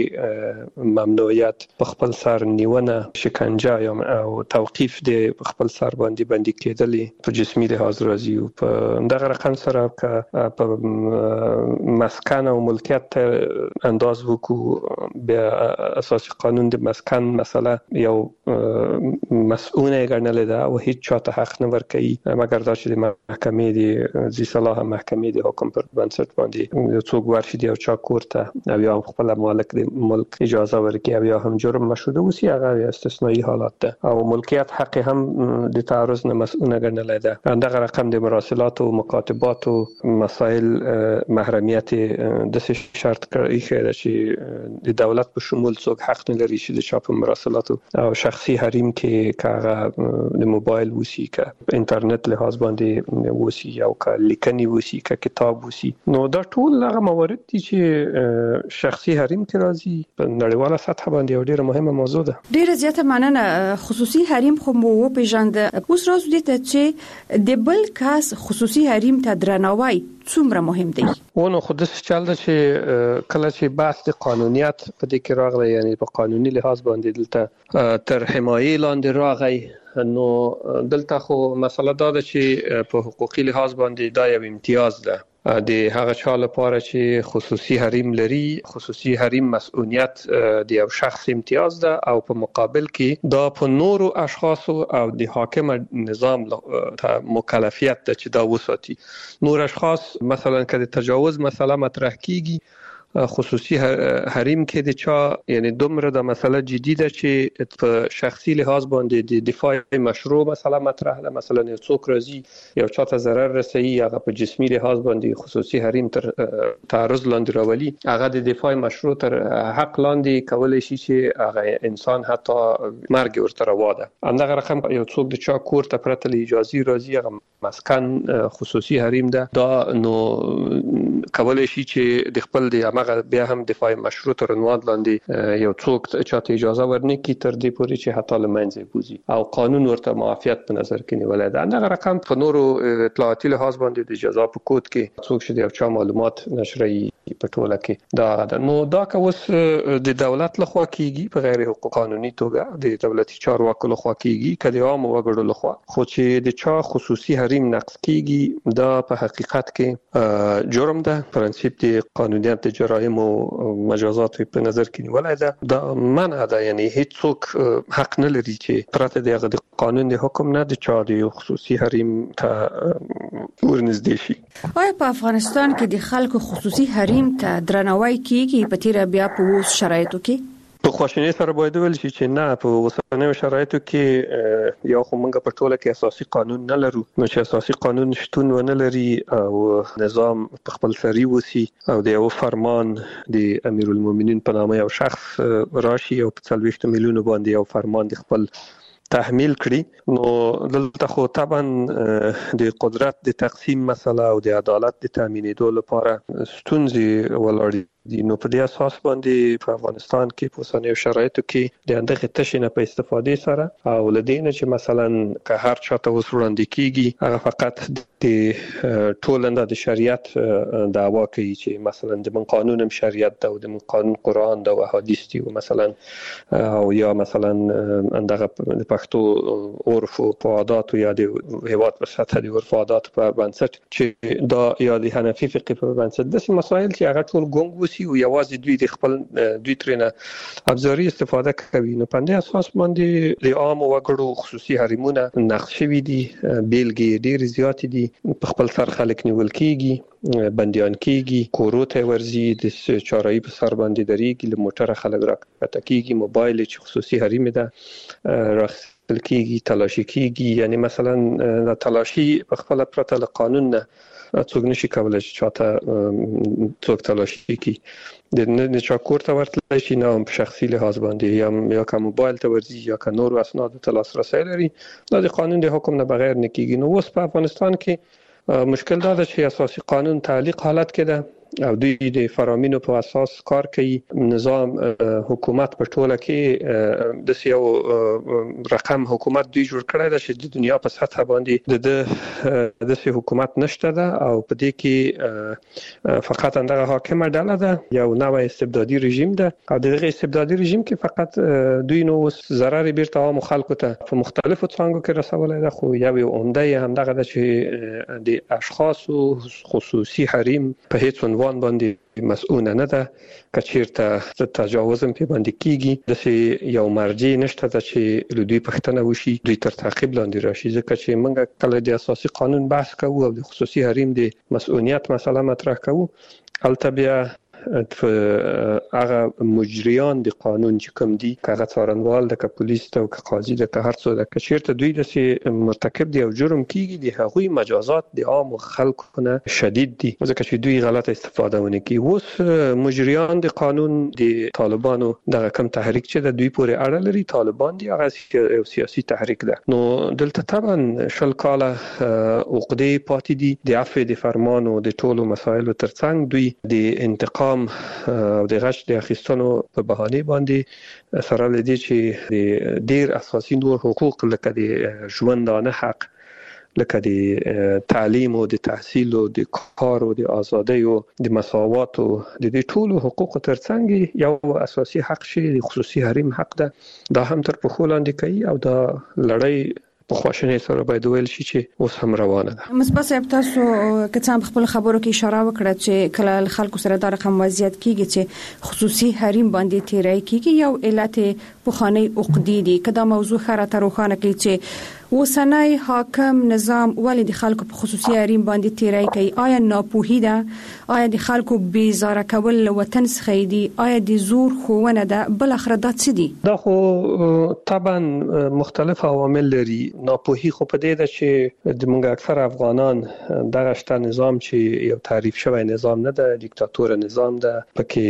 شکنجه ممنوعیت په خپل سر نیونه شکنجه او توقيف د خپل بل سر باندې بندي کېدلې په جسمي لحاظ راځي او په دغه رقم سره په مسکن او ملکیت انداز وکړو بیا اساسي قانون د مسکن مسله یو مسؤونه ګڼل ده او هیڅ چاته حق نه ورکوي مګر دا چې د محکمې د ذی صلاح محکمې د حکم پر بنسټ باندې څوک ورشي دی او چا کوړه او یا خپل مالک د ملک اجازه ورکړي او یا هم جرم مشهوده وسی هغه استثنایی حالات ده او ملکیت حق هم د تعرض نه مسؤونه ګڼل ده دغه رقم د مراسلات او مکاتبات او مسائل محرمیت د شرط کړی خیره چې د دولت په شمول څوک حق نه لري چې د چا په مراسلات او شخصي حریم کې کاغه د موبایل وسی ک انټرنیټ لحاظ باندې وسی او ک لیکنی وسی ک کتاب وسی نو دا ټول هغه موارد دي چې شخصي حریم کې راځي په نړیواله سطح باندې یو ډیره مهمه موضوع ده. ډیره زیاته مننه. خصوصي حریم خو مو پیژاند اوس راځو دي ته چې د بل کس خصوصي حریم ته درناوی څومره مهم دی. ونه خو د چل ده چې کله چې بحث د قانونیت په دې کې راغلی یعنی په قانوني لحاظ باندې دلته تر حمایې لاندې راغی نو دلته خو مسله دا ده چې په حقوقي لحاظ باندې دا یو امتیاز ده د هغه چا لپاره چې خصوصي حریم لري. خصوصي حریم مسؤلیت د یو شخص امتیاز ده او په مقابل کې دا په نورو اشخاصو او د حاکم نظام ته مکلفیت ده چې دا وساتي. نور اشخاص مثلا که د تجاوز مسله مطرح کیږي خصوصي حریم کې د چا یعنی دومره د مسله جدي ده چې په شخصي لحاظ باندې د دفاع مشروع مسله مطرح ده. مثلا یو څوک راځي یو چاته ضرر رسوي هغه په جسمي لحاظ باندې خصوصي حریم تر تعرض لاندې راولي هغه د دفاع مشروع تر حق لاندې کولای شي چې هغه انسان حتی مرګ ورته روا ده. همدغه رقم یو څوک د چا کور ته پرته له اجازه راځي هغه مسکن خصوصي حریم ده. دا نو کولای شي چې د خپل د هغه بیا هم دفاع مشروع تر عنوان لاندې یو څوک چاته اجازه ورنکړي تر دې پورې چې حتی لمنځه بوزي او قانون ورته معافیت په نظر کې نیولای ده. هغه رقم په نورو اطلاعاتي لحاظ باندې د جزا په کود کې څوک چې د چا معلومات نشري په ټوله کې دا ده. نو دا که اوس د دولت لخوا کیږي په غیر حقوق قانوني توګه د دولتي چارواکو لخوا کیږي که د عام وګړو لخوا خو چې د چا خصوصي حریم نقض کیږي دا په حقیقت کې جرم ده. پرنسيپ د قانونیت د جرایم او مجازات په نظر کې نیولای ده. دا منع ده یعنی هیڅ څوک حق نه لري چې پرته د قانون د حکم نه د چا د خصوصي حریم ته ورنږدې شي. آیا په افغانستان کې د خلکو خصوصي حریم ته درناوی کیږي په تیر بیا په اوس شرایطو کې؟ په خواشینۍ سره باید ویل شي چې نه په اوسنیو شرایطو کې یا خو موږ په ټوله کې اساسي قانون نه لرو نو چې اساسي قانون شتون ونه لري او نظام په خپل سری وسی او د یو فرمان د امیرالمؤمنین په نامه یو شخص راشي او په 40 میلیون باندې یو فرمان د خپل تحمیل کړي نو دلته خو طبعا د قدرت د تقسیم مسله او د عدالت د تامینېدو لپاره ستونزې ولاړ دي. نو په دې اساس باندې په افغانستان کې په اوسنیو شرایطو کې د اندغه تشنه په استفادې سره او لدینه چې مثلا که هر چاته وسوړاندې کیږي هغه فقط د ټولنده د شریعت دعوا کوي چې مثلا د من قانون شریعت ده او د من قانون قرآن ده او حدیث دي مثلا او یا مثلا اندغه د پښتو عرف او عادات یا د هیواد په سطح د عرف او عادات په بنسټ چې دا یا د حنفي فقه په بنسټ د مسایل چې هغه ټول ګونګ او یوازې دوی د خپل دوی ترنه ابزاري استفاده کوي. نو په دې اساس باندې د عام وګړو خصوصي حریمونه نقض شوي دي. بیلګې ډېر زیات دي. په خپل سر خلک نیول کیږي بنديان کیږي کورو ته ورزي د چارایي په سر باندې درېږي له موټر خلک راکته کیږي موبایل چې خصوصي حریم ده راخل کیږي تلاشي کیږي یعنی مثلا د تلاشي په خپل پرته له قانون نه څوک نشي کولای چې چاته څوک تلاشي کی د چا کور ته ورتلای شي نه په شخصي لحاظ باندې یا که موبایل ته ورځي یا که نور اسناد ته لاسرسي لري دا د قانون د حکم نه بغیر نه کیږي. نو اوس په افغانستان کې مشکل دا ده چې اساسي قانون تعلیق حالت کې ده او دوی د فرامینو په اساس کار کوي. نظام حکومت په ټوله کې د یو رقم حکومت دوی جوړ کړی دی چې د دنیا په سطح باندې د حکومت نشته ده او په دې کې فقط اندغه حاکمه ډله ده، یو نوع استبدادي رژیم ده او دغه استبدادي رژیم کې فقط دوی نو ضرر بیرته عام خلکو ته په مختلفو څانګو کې رسولای ده. خو یو عمده همدغه ده چې د اشخاص او خصوصي حریم په هیڅ عنوان باندې مسؤل نه ده. کچیرته تجاوز په باندې کیږي د یو مرجع نشته چې لودي پښتنه وشي دوی تر تعقیب لاندې راشي، ځکه چې موږ کله د اساسي قانون بحث کوو او د خصوصي حریم د مسؤلیت مسله مطرح کوو، البته بیا هغه مجریان د قانون چې کوم دي، هغه څارنوال د پولیس ته او قاضي د هر څو د کچیرته دوی د مرتکب دی او جرم کیږي، د هغوی مجازات د عام خلکو نه شدید دي ځکه چې دوی غلط استفاده ونه کوي. اوس مجریان د قانون د طالبانو دغه کم تحریک چې د دوی پورې اړه لري، طالبان دي هغه سیاسي تحریک ده. نو دلته طبعا شل کاله عقدې پاتې دي د عفو د فرمان او د ټولو مسایلو ترڅنګ دوی د انتقام او د غش د اخیستنو په بهانه باندې سره لدی چې د ډیر اساسي نور حقوق لکه د ژوندانه حق، لکه د تعلیم او د تحصیل او د کار او د ازادۍ او د مساوات او د دې ټولو حقوق ترڅنګ یو اساسي حق شي د خصوصي حریم حق ده، دا هم تر پخو لاندې کوي او دا لړۍ په خواشنۍ سره باید ویل شي چې اوس هم روانه ده. مصباح صاحب، تاسو کڅام خپل خبرو کې اشاره وکړه چې کله خلکو سره دا رقم وضعیت کیږي چې خصوصي حریم باندې تیرای کیږي، یو علت پخوانی عقدې دي. کدا موضوع خره ته روښانه کوي چې وسنۍ حاکم نظام ولې د خلکو په خصوصي حریم باندې تیرای کوي؟ آیا ناپوهي ده؟ آیا د خلکو بیزاره کول وطن څخه دي؟ آیا د زور خوونه ده؟ بل اخر دا څه دي؟ دا خو طبعا مختلف عوامل لري. ناپوهي خو په دې ده چې د موږ اکثر افغانان دغه شته نظام چې یو تعریف شوی نظام نه ده، دیکتاتور نظام ده،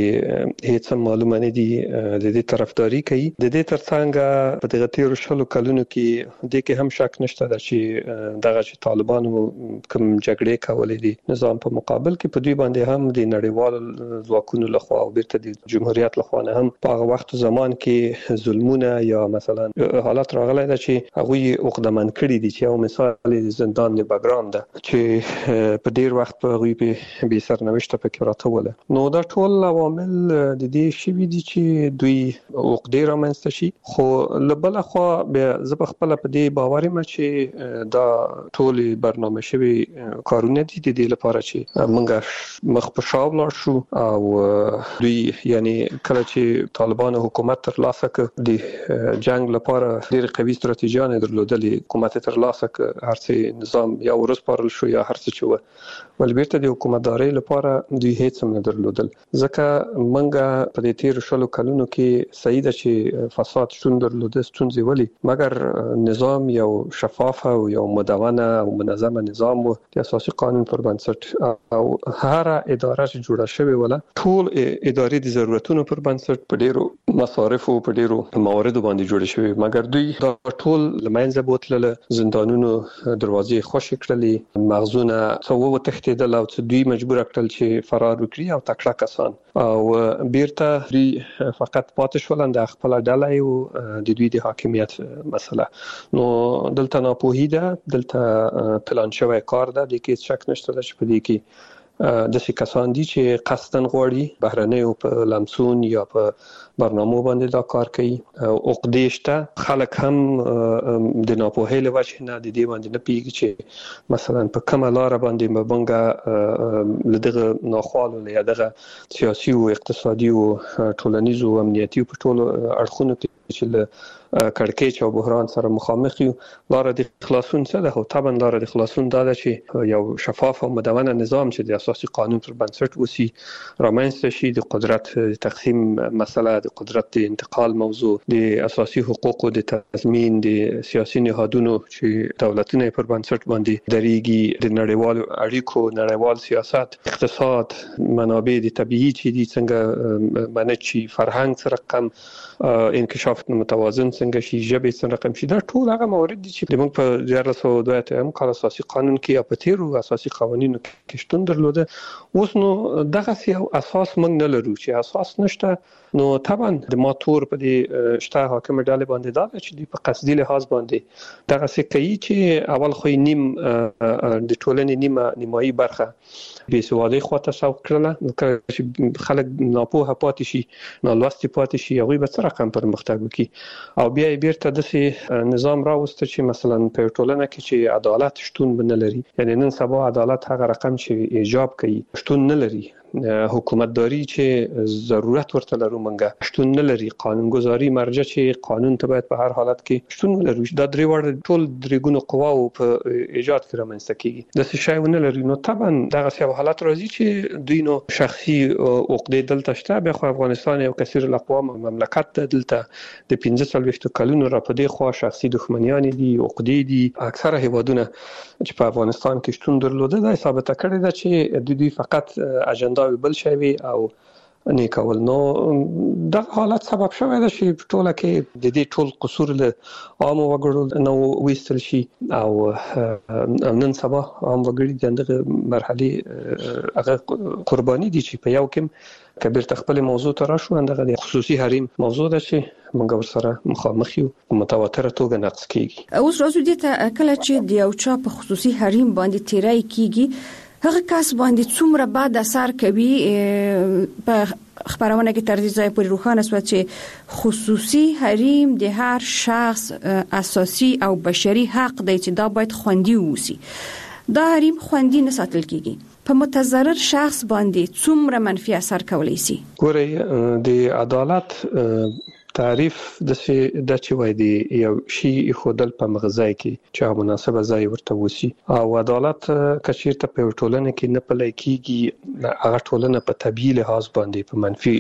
پکې هیڅ معلومه نه دي د دې طرفداري کوي. د دې ترڅنګ په دغه تیر شلو کلونو کې د کې هم شک نشته ده چې دغه چې طالبانو کوم جګړې کولې دي نظام په مقابل کې په دوی باندې هم د نړیوال ځواکونو لخوا او بیرته د جمهوریت لخوا نه هم په هغه وخت زمان کې ظلمونه یا مثلا حالات راغلي ده چې هغه عقدمن کړي دي، چې یو مثال د زندان د بګرام ده چې په ډیر وخت په هغه به سرنوشت پکې راته وله. نو دا ټول عوامل د دې شی دي چې دوی عقدې رامنځته شي. خو لبل خو به زه خپل په دې باور ما چې دا ټول برنامه شوی کارونه دي د دې لپاره چې موږ مخ په شاو لاړ شو او دوی یعنی کله چې طالبان حکومت تر لاسه کړ د جنگ لپاره ډېر قوي ستراتیژیانه درلودلې، حکومت تر لاسه کړ هر څه نظام یا ورس پارل شو یا هر څه چې ول بیرته د حکومتداري لپاره دوی هیڅ هم نه درلودل. ځکه موږ په دې تیر شلو کلونو کې صحیح ده چې فساد شون درلوده ستونزې ولي، مګر نظام یو شفاف او یو مدونه او منظمه نظام و د اساسي قانون پر بنسټ او هر اداره چې جوړه شوی ولا ټول ادارې د ضرورتونو پر بنسټ په ډیرو مصارف او په ډیرو مواردو باندې جوړه شوی، مګر دوی دا ټول لمنځه بوتلل، زندانونو دروازې خوشې کړلې، مغزونه څو وتښتېدل او دوی مجبور کړل چې فرار وکړي او تکړه کسان او بیرته دوی فقط پاتې شول د خپل ډله او د دوی د حاکمیت مسله. نو دلته ناپوهي ده، دلته پلان شوی کار ده، د کې شک نشته چې په دې کې د څه کسان دي چې قصدن غواړي بهرنۍ په لمسون یا په برنامه باندې دا کار کوي. عقدې شته، خلک هم د ناپوهۍ له وجې نه د دې باندې نه پیږي چې مثلا په کومه لار باندې مبنګه لدغه ناخوالو یا دغه سیاسي او اقتصادي او ټولنیزو او امنیتي په ټولو اړخونو کې چې کړکېچ او بحران سره مخامخ یو. لار د خلاصون څه ده؟ طبعا لار د خلاصون دا ده چې یو شفاف او مدونه نظام چې د اساسي قانون پر بنسټ وسی رامنځته شي، د قدرت تقسیم مسله، د قدرت د انتقال موضوع، د اساسي حقوقو د تضمین، د سیاسي نهادونو چې دولتونه پر بنسټ باندې درېږي، د نړیوالو اړیکو، نړیوال سیاست، اقتصاد، منابع د طبيعي چې دي څنګه منچي، فرهنګ سره کم انکشاف متوازن څنګه شي، ژبه څنګه رقم شي. دا ټول هغه موارد دي چې موږ په 1902 کال اساسي قانون کې په تیرو اساسي قوانینو کې شتون درلوده. اوس نو دغه یو اساس موږ نه لرو چې اساس نشته. نو طبعا د ماتور په دې شته حاکم ډلې باندې دا چې دی په قصدي لحاظ باندې دغه څه کوي چې اول خو نیم د ټولنې نیمایي برخه به سوادي خواته سوق کړله، چې خلک ناپوهه پاتې شي، نالوستي پاتې شي، هغه به څه رقم پرمختګ وکړي. او بیا بیرته د نظام راوسته چې مثلا په ټولنه کې چې عدالت شتون نه لري، یعنی نن سبا عدالت هغه رقم چې ایجاب کوي شتون نه لري. حکومتداري چې ضرورت ورته لرو منګه شتون نه لري. قانونګذاري مرجع چې قانون ته باید په هر حالت کې شتون لري. دا درې وړ ټول درېګونو قواو په ایجاد کې رامنځته کیږي. د څه شی نه لري. نو طبعا دغه څه حالت راځي چې دوی نو شخصي عقدې دلته شته. بیا خو افغانستان یو کثیر الاقوام مملکت دلته د 15 کلونو را پدې خو شخصي دښمنیان دي، عقدې دي. اکثره هیوادونه چې په افغانستان کې شتون درلوده دا ثابت کړی ده چې دوی فقط اجنډا بل شوی او نه کول. نو دا حالت سبب شوی ده چې ټوله کې د دې ټول قصور له عام وګړو نو وستل شي. او نن سبا عام وګړي دغه مرحله هغه قرباني دي چې په یو کې کبیر تخپل موضوع ته راشو. اندغه د خصوصي حریم موضوع ده چې موږ ورسره مخامخ یو متواتر توګه نقص کیږي. اوس راځو دې ته کله چې د یو چا په خصوصي حریم باندې تیرای کیږي، هغه کس باندې څومره بعد اثر کوي. په خبرونه کې تر دې ځای پورې روښانه شو چې خصوصي حریم د هر شخص اساسي او بشري حق دی چې دا باید خوندي ووسی. دا حریم خوندي نه ساتل کیږي. په متضرر شخص باندې څومره منفي اثر کولی شي؟ ګورئ، د عدالت تعریف د چې وای دی یو شی خودل په مغزای کې چې مناسبه ځای ورته وسی. او عدالت کچیرته په ټولنه کې نه پلی کیږي، هغه ټولنه په طبيعي لحاظ باندې په منفي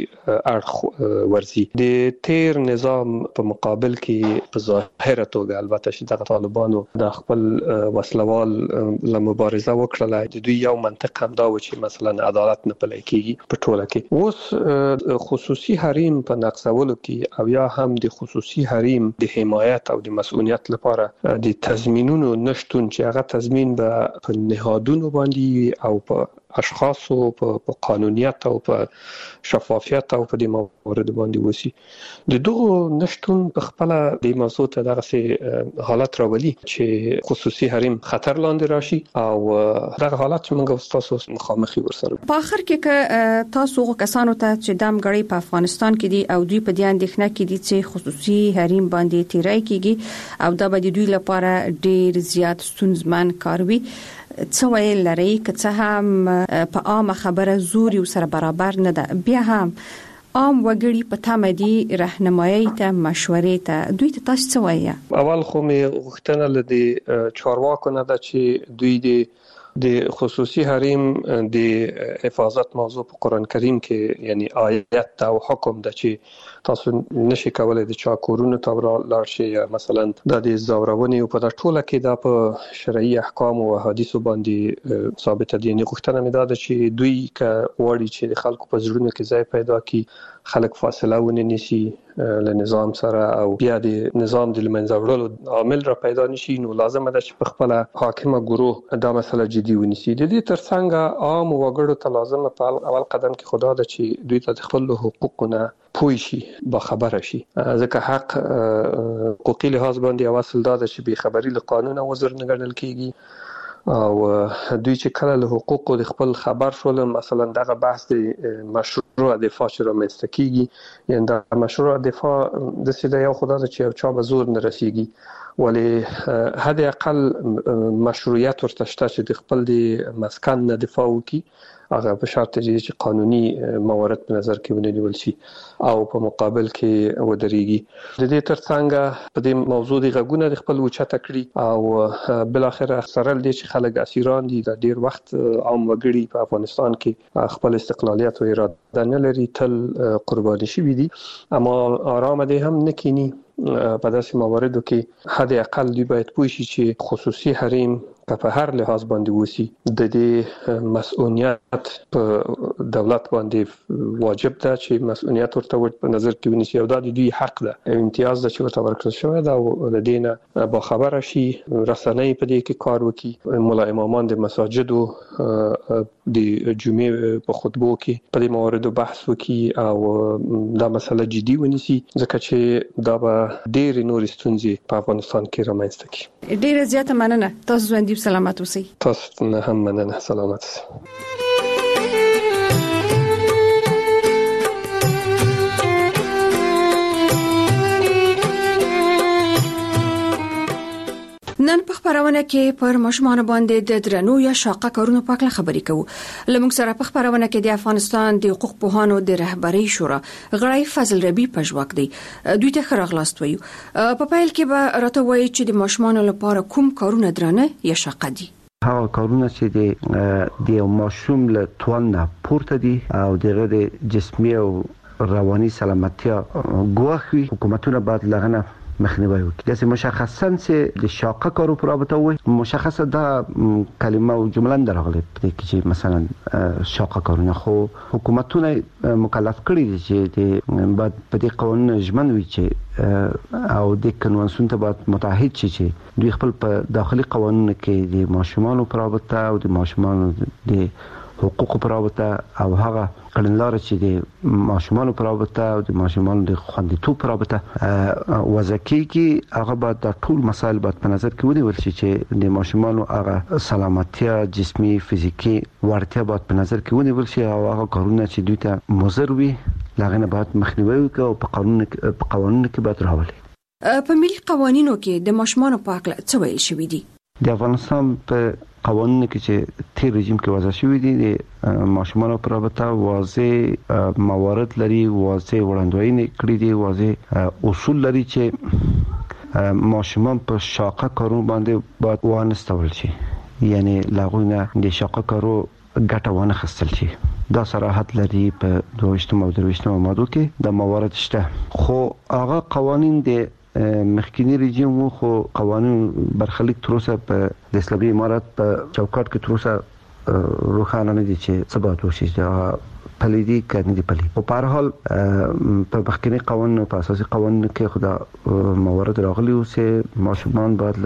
اړخ ورزي. د تیر نظام په مقابل کې په ظاهره توګه البته چې د طالبانو د خپل وسلوال له مبارزه وکړه، د دوی یو منطق هم دا و چې مثلا عدالت نه پلی کیږي په ټوله کې. اوس خصوصي حریم په نقصولو کې او یا هم د خصوصي حریم د حمایت او د مسؤلیت لپاره د تضمینونو نشټون چې هغه تضمین به په نهادونو باندې او په اشخاصو په قانونیت او په شفافیت او په د موارد باندې وسی. د دغه نشټون په خپل د موضوع ته دغه حالت راولي چې خصوصي حریم خطر لاندې راشي او دغه حالت چې موږ تاسو مخامخي ورسره. په اخر کې تاسو کسانو ته چې دم غړي په افغانستان کې دي او دوی په دې اندېښنه کې دي چې خصوصي حریم باندې تیرای کیږي او دا به دوی لپاره ډیر زیات ستونزمن کار وي، څه ویل لري؟ که څه هم په عامه خبره زوري سره برابر نه ده، بیا هم عام وګړي په تمه دي راهنمایي ته، مشورې ته، دوی ته تاسو څه وایي؟ اول خو مې غوښتنه لدی چارواکو نه ده چې دوی د خصوصي حریم د حفاظت موضوع په قرآن کریم کې یعنی آیت او حکم ده چې تاسو نشي کولای د چا کورونه ته لاړ شئ یا مثلا د زورونې په د ټوله کې د په شرعي احکام او احادیث باندې ثابت دي. نه غوښتنه مې ده چې دوی ک وړي چې د خلکو په زړونو کې ځای پیدا کړي، خلک فاصله ونیسي له نظام سره او بیا د نظام د لمنځه وړلو عامل را پیدا نشي. نو لازم ده چې په خپل حاکمه ګروه دا مسله جدي ونیسي. د دې ترڅنګ عام وګړو ته لازم په اول قدم کې خدا ده چې دوی ته خپل حقوقونه پوي شي، با خبره شي. ځکه حق حقوقي لحاظ باندې اصل دا ده چې به خبري له قانون او وزر نه ګڼل کیږي او دوی چې کله له حقوقو د خپل خبر شول، مثلا دغه بحث د مشروع دفاع شروع مستکی کیږي، یعنی د مشروع دفاع د سیده یو خدا چې یو چا به زور نه رسیږي، ولی حد اقل مشروعیت ورته شته چې د خپل د مسکن نه دفاع وکړي، هغه په شرط چې قانوني موارد په نظر کې ونیول شي او په مقابل کې ودرېږي. د دې ترڅنګ په دې موضوع د غږونه د خپل وچته کړی او بل اخر سره د چې خلک اسیران دي د ډیر وخت عام وګړي په افغانستان کې خپل استقلالیت او اراده نه لري، تل قرباني شوي دي، اما آرام دي هم نکینی. په داسې مواردو کې حد اقل دوی باید پوه شي چې خصوصي حریم په هر لحاظ باندې وسی د دې مسؤلیت په دولت باندې واجب ده چې مسؤلیت ورته په نظر کې ونیسي او دا د دوی حق ده امتیاز ده چې ورته ورکړل شوی ده او د دینه با خبره شي رسنۍ په دې کې کار وکړي مولا امامان د مساجدو د جمعې په خطبو کې په دې مواردو بحث وکړي او دا مسله جدي ونیسي ځکه چې دا به ډېر نور ستونزې په افغانستان کې رامنځته کړي. ډېر زیاته مننه. تاسو ژوندي سلامت اوسئ. تاسو نه هم مننه. سلامت اوسئ. نن په خبرونه کې پر ماشومان باندې د درنو یا شاقه کارونو په اړه خبرې کوو. لمونږ سره په خبرونه کې د افغانستان د حقوق پوهانو د رهبرۍ شورا غړی فضل ربی پژواک دی. دوی ته خراغلاست وایو. په پیل کې به راته وایي چې د ماشومان لپاره کوم کارونه درنه یا شاقه دي. هغه کارونه چې د ماشوم له توان نه پورته دي او د جسمي او رواني سلامتیا ګواښي حکومتونه باید لغنه مخنیوي وکړي. داسې مشخصاً چې د شاقه کارو پر رابطه وي مشخصه دا کلمه او جمله درغلي چې مثلا شاقه کارونه خو حکومتونه مکلف کړي دي چې بعد په دې قانون ژمن وي چې او د کنوانسیون ته باید متحد شي چې دوی خپل په داخلي قوانینو کې د ماشومان پر رابطه او د ماشومان د حقوق پر رابطه او هغه کړنلار چې د ماشومان پر رابطه او د ماشومان د خوندیتوب پر رابطه وزکی کې هغه باید د ټول مسایل باید په نظر کې ونیول شي چې د ماشومان هغه سلامتیا جسمي فزیکی ورتیا باید په نظر کې ونیول شي او هغه کارونه چې دوی ته مضر وي لاغنه باید مخنیوي وکړي او په قانون کې باید راولي. په ملي قوانینو کې د ماشومان په اړه څه ویل شوی دی؟ د افغانستان په قوانینو کې چې تیر رژیم کې وضع شوی دي د ماشومان پر رابطه واضح موارد لري واضح وړاندوینې کړې دي واضح اصول لري چې ماشومان په شاقه کارو باندې باید وانستول شي یعنی لاغونه د شاقه کارو ګټه وانه خستل شي. دا صراحت لري په 22 او 23 ماده کې د موارد شته خو هغه قوانین د مخکینی رژیم خو قوانین برخلیک تروسه په د اسلامي امارات په چوکاټ کې تروسه روښانه نه دي چې څه باید وشي پلیدي کنه دي پلی په هر حال په مخکینی قوانین په اساسي قوانین کې خدا موارد راغلي او چې ماشومان باید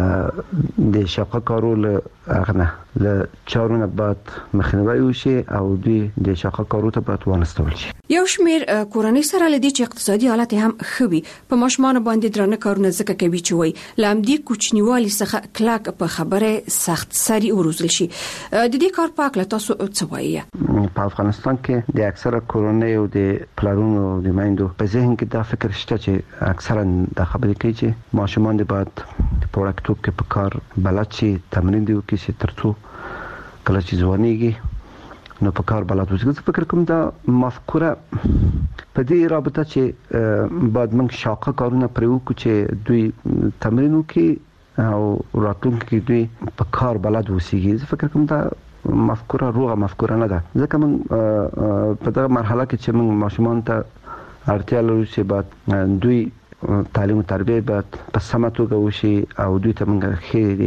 د شاقه کارو له اغنه له چارونه باید مخنیوي وشي او دوی د شاقه کارو ته باید وانستول شي. یو شمیر کورنۍ سره لدی چې اقتصادي حالت هم خوي په ماشومان باندې درنه کارونه زکه کوي چې وای لامدي کوچنیوالي څخه کلاک په خبره سخت سری وروزل شي. د دې کار په اړه تاسو څه وایي؟ په افغانستان کې د اکثره کورنۍ او د پلارونو او د مایندو په ذهن کې دا فکر شته چې اکثرا د خبرې کوي چې ماشومان د بعد په وړکتوب کې په کار بلد شي تمرین دی وکړي چې ترڅو کله چې ځوانيږي نو په کار بلد وي. زه فکر کوم دا مفکوره په دې رابطه چې بعد موږ شاقه کارونه پرې وکړو چې دوی تمرین وکړي او راتلونکي کې دوی په کار بلد وسیږي. زه فکر کوم دا مفکوره روغه مفکوره نه ده ځکه موږ په دغه مرحله کې چې موږ ماشومان ته اړتیا لرو چې بعد دوی تعلیم او تربیه باید په سمه توګه وشي او دوی ته موږ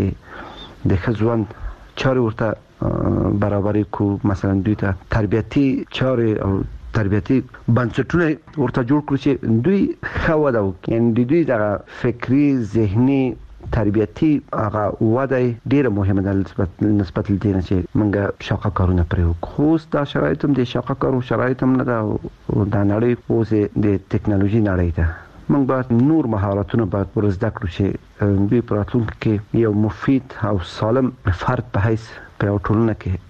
خیر د خزوان چاري ورته برابرۍ کو مثلا دوی ته تربیتی چاري او تربیتی بنسټونه ورته جوړ کړو چې دوی خو دا یعنی دوی د فکری ذهني تربیتی هغه وده ډیره مهمه ده نسبت لدې چې موږ شاقه کارونه پرې خو دا شرایط هم د شاقه کارو شرایط هم نه ده او د نړۍ په د ټکنالوژي نړۍ ده موږ باید نور مهارتونه باید ورزده کړو چې دوی په راتلونکي کې یو مفید او سالم فرد په حیث په ټولنه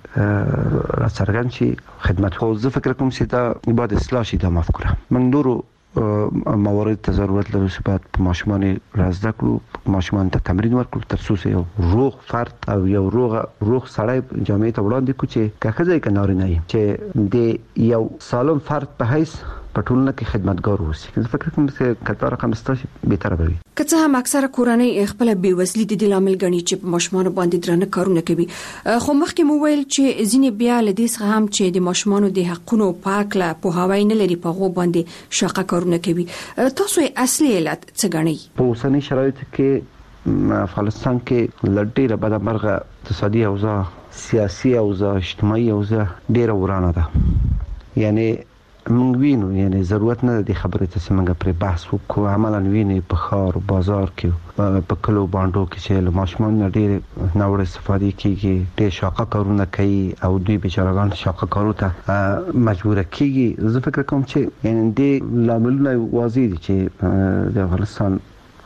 کې راڅرګند شي خدمت. خو زه فکر کوم چې دا باید اصلاح شي دا مفکوره. موږ نورو موارد ته ضرورت لرو چې باید په ماشومان رازده کړو ماشومان ته تمرین ورکړو ترڅو یو روغ فرد او یو روغ سړی جامعې ته وړاندې کړو چې کاخذای کناري نه چې د یو سالم فرد په حیث په ټولنه کې خدمتګار اوسي. زه فکر کوم چې کتار رقم ستاسو به تر وي. که څه هم اکثره کورنۍ خپل بیوزلي د لامل غني چې په ماشومان باندې درنه کارونه کوي خو مخکې مو ویل چې ځینې بیا لدې څخه هم چې د ماشومان د حقونو پاکله په هواي نه لري په غو باندې شاقه کارونه کوي. تاسو اصلي علت څه غنئ؟ په اوسنۍ شرایطو کې افغانستان کې لډیره بدمرغه اقتصادي اوضاع، سیاسي اوضاع، اجتماعي اوضاع ډیره ورانه ده. یعنی موږ وینو، یعنی ضرورت نه د خبرې ته څنګه پر بحث وکړو. عملاً ویني په خار بازار کې په کلو باندې کې چې ماشومان ډېر ناوړه استفاده کیږي، ډېر شاقه کارونه کوي او دوی بیچارهګان شاقه کارو ته مجبور کیږي. زه فکر کوم چې یعنی د لاملونه واضح دي چې د افغانستان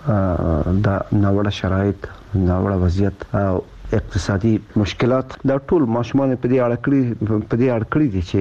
د ناوړه شرایط، ناوړه وضعیت او اقتصادي مشکلات دا ټول ماشومان په دې اړه کړی دي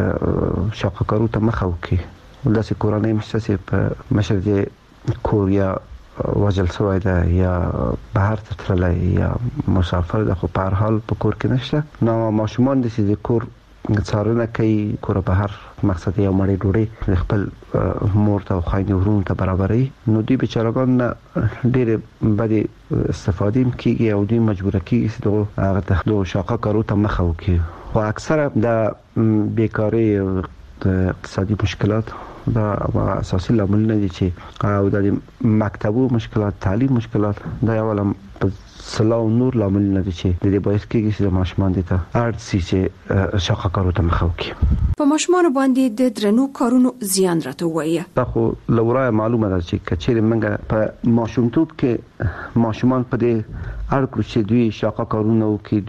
چې شاقه کارو ته مخه وکړي. داسې کورنۍ مشته په مشر د کوریا وجل سوی ده یا بهر ته تللی یا مسافر ده، خو په هر حال په کور کې نشته. نو ماشومان د کور څارنه کوي، کور بهر مقصد یو مړی ډوډۍ خپل مور ته او خویندې ورونو ته برابري. نو دوی بیچارهګان ډېرې بدې استفادې کیږي او دوی مجبور کیږي چې هغه ته شاقه کارو ته مخه وکړي. خو اکثره د بیکاري او د اقتصادي مشکلات دا اساسي لاملونه دي چې او د مکتبو مشکلات، تعلیم مشکلات دا یو په سلاو نور لاملونه دي چې د دې باعث کېږي چې ماشومان دي ته ارزي چې شاقه کارو ته مخه وکړي. په ماشومان باندې د درنو کارونو زیان راته وایي. دا خو لورای معلومه ده چې کچېره منګه په ماشومتوب کې ماشومان په دې اړ کړو چې دوی شاقه کارونه وکړي،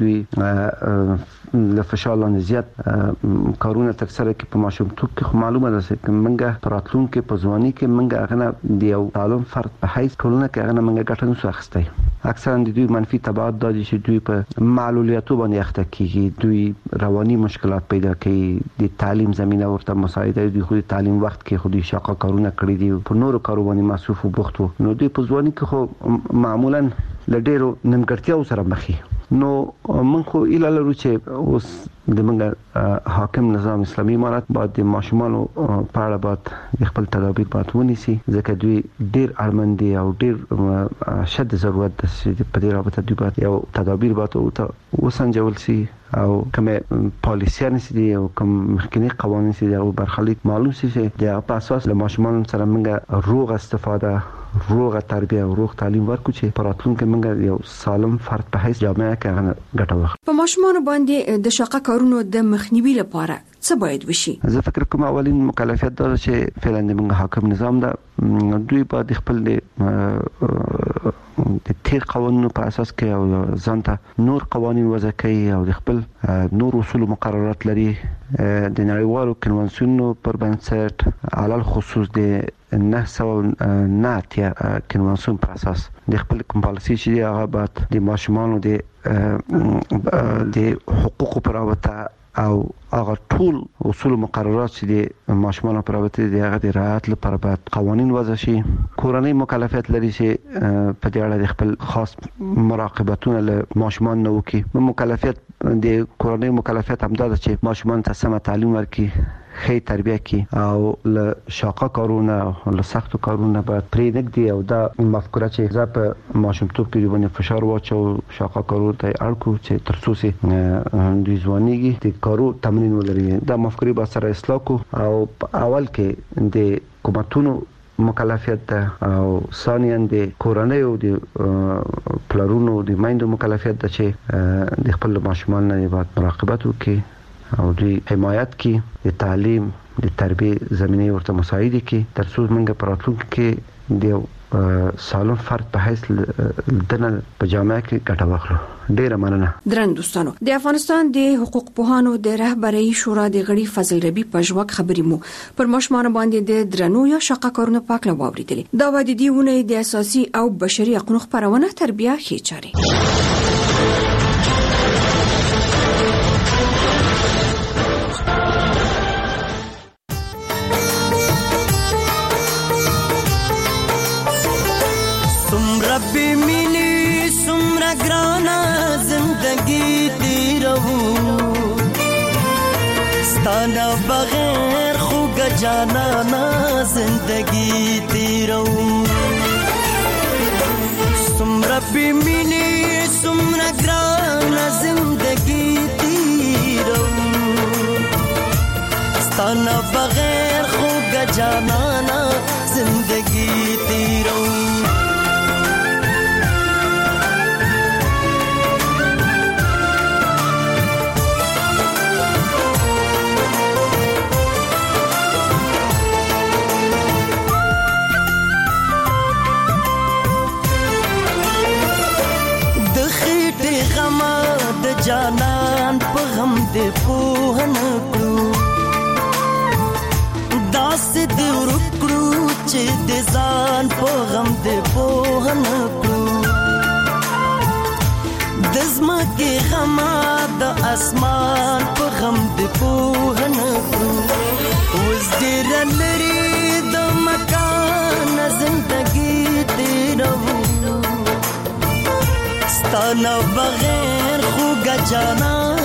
دوی د فشار لاندې زیات کارونه تکثره کې په ماشومتوب کې معلومه ده چې منګه پراتلون کې په ځواني کې منګه هغه د یو تعلم فرد په حیث ټولنه کې هغه منګه ګټه نشو اخیستی. اکثرا د دوی منفي تبعات دي چې دوی په معلولیاتو باندې اخته کیږي، دوی رواني مشکلات پیدا کوي، د تعلیم زمينه ورته مساعده دوی خو د تعلیم وخت کې خو د شاقه کارونه کړی دي، په نورو کارو باندې مصروف او بوخت وو. نو دوی په ځواني کې خو معمولا لډیرو نیمګړتیاو سره مخ شي. نو من خو اله لرو چې اوس د منګه حاکم نظام اسلامي امارت باید د ماشومانو په اړه باید خپل تدابیر باید ونیسي، ځکه دوی ډیر اړمن دي او ډیر شد ضرورت ده چې په دې رابطه دوی باید یو تدابیر باید وسنجول شي او کومه پالیسیان دي او کوم مخکنی قوانین دي او برخلیک معلوم شي چې د په اساس له ماشومانو سره منګه روغ استفاده، روغه تربیه او روغ تعلیم ورکو چې پراتلونکو منګه یو سالم فرد په حیث جامعه کې ګټه واخلي. په ماشومان باندې د شاقه کارونو د مخنیوي لپاره څه باید وشي؟ زه فکر کوم اولین مکلفیت دا چې فعلا د منګه حاکم نظام دا دوی باید خپل د تیر قوانینو په اساس کې او ځانته نور قوانین وضع کوي او د خپل نور اصول مقررات لري د نړیوالو کنوانسیونونو پر بنسټ علل خصوص د 909 کنوانسیون پر اساس د خپل کوم پالیسي چې هغه بعد د ماشومانو د حقوقو پر رابطه او هغه ټول اصول مقررات چې د ماشومانو پر رابطه د هغه د رعایت لپاره باید قوانین وضع شي. کورنۍ مکلفیت لري چې په دې اړه د خپل خاص مراقبتونه له ماشومان نه وکړي. مکلفیت د کورنۍ مکلفیت هم دا چې ماشومان ته سم تعلیم ورکړي، خې تربیه کی او له شاقه کارونه او له سختو کارونه باید پرې نګدي او دا مفکوره چې زه په ماشومتوب کې باندې فشار واچو شاقه کارو ته اړکو چې ترڅو سي د ځوانيږي د کارو تمرین ولري. دا مفکورې به سره اصلاح کو او اول کې د حکومتونو مکلفیت ده او ثانیاً د کورنۍ او د پلارونو د مایندو مکلفیت ده چې د خپل ماشومان نه باید مراقبت وکړي او دوی حمایت کی، د تعلیم د تربیه زمینه ورته مساعده کی ترڅو موږ پراتلونکو کې د سالم فرد په حیث دنه په جامعه کې ګټه واخلو. ډیره مننه. درن دوستانو، د افغانستان د حقوق پوهانو د رهبرۍ شورا د غړي فضل ربی پژواک خبرې مو پر ماشومان باندې د درنو یا شاقه کارونو پاک لا واوریدلې. دا د دې ونه د اساسي او بشري حقوقو خبرونه تربیه خې چاري. ربی مینی سمرا گرانا زندگی تیرو ستانا بغیر خوگ جانانا زندگی تیرو سم ربی مینی سمرا گرانا زندگی تیرو ستانا بغیر خوگ جانانا زندگی تیرو دې پوه نه کړو داسې دې ورکړو چې دې ځان په غم دې پوه نه کړو د ځمکې غما د اسمان په غم دې پوه نه کړو اوس ډېر لري د مکان زندګي تیرو ستانه بغیر خوږه جانا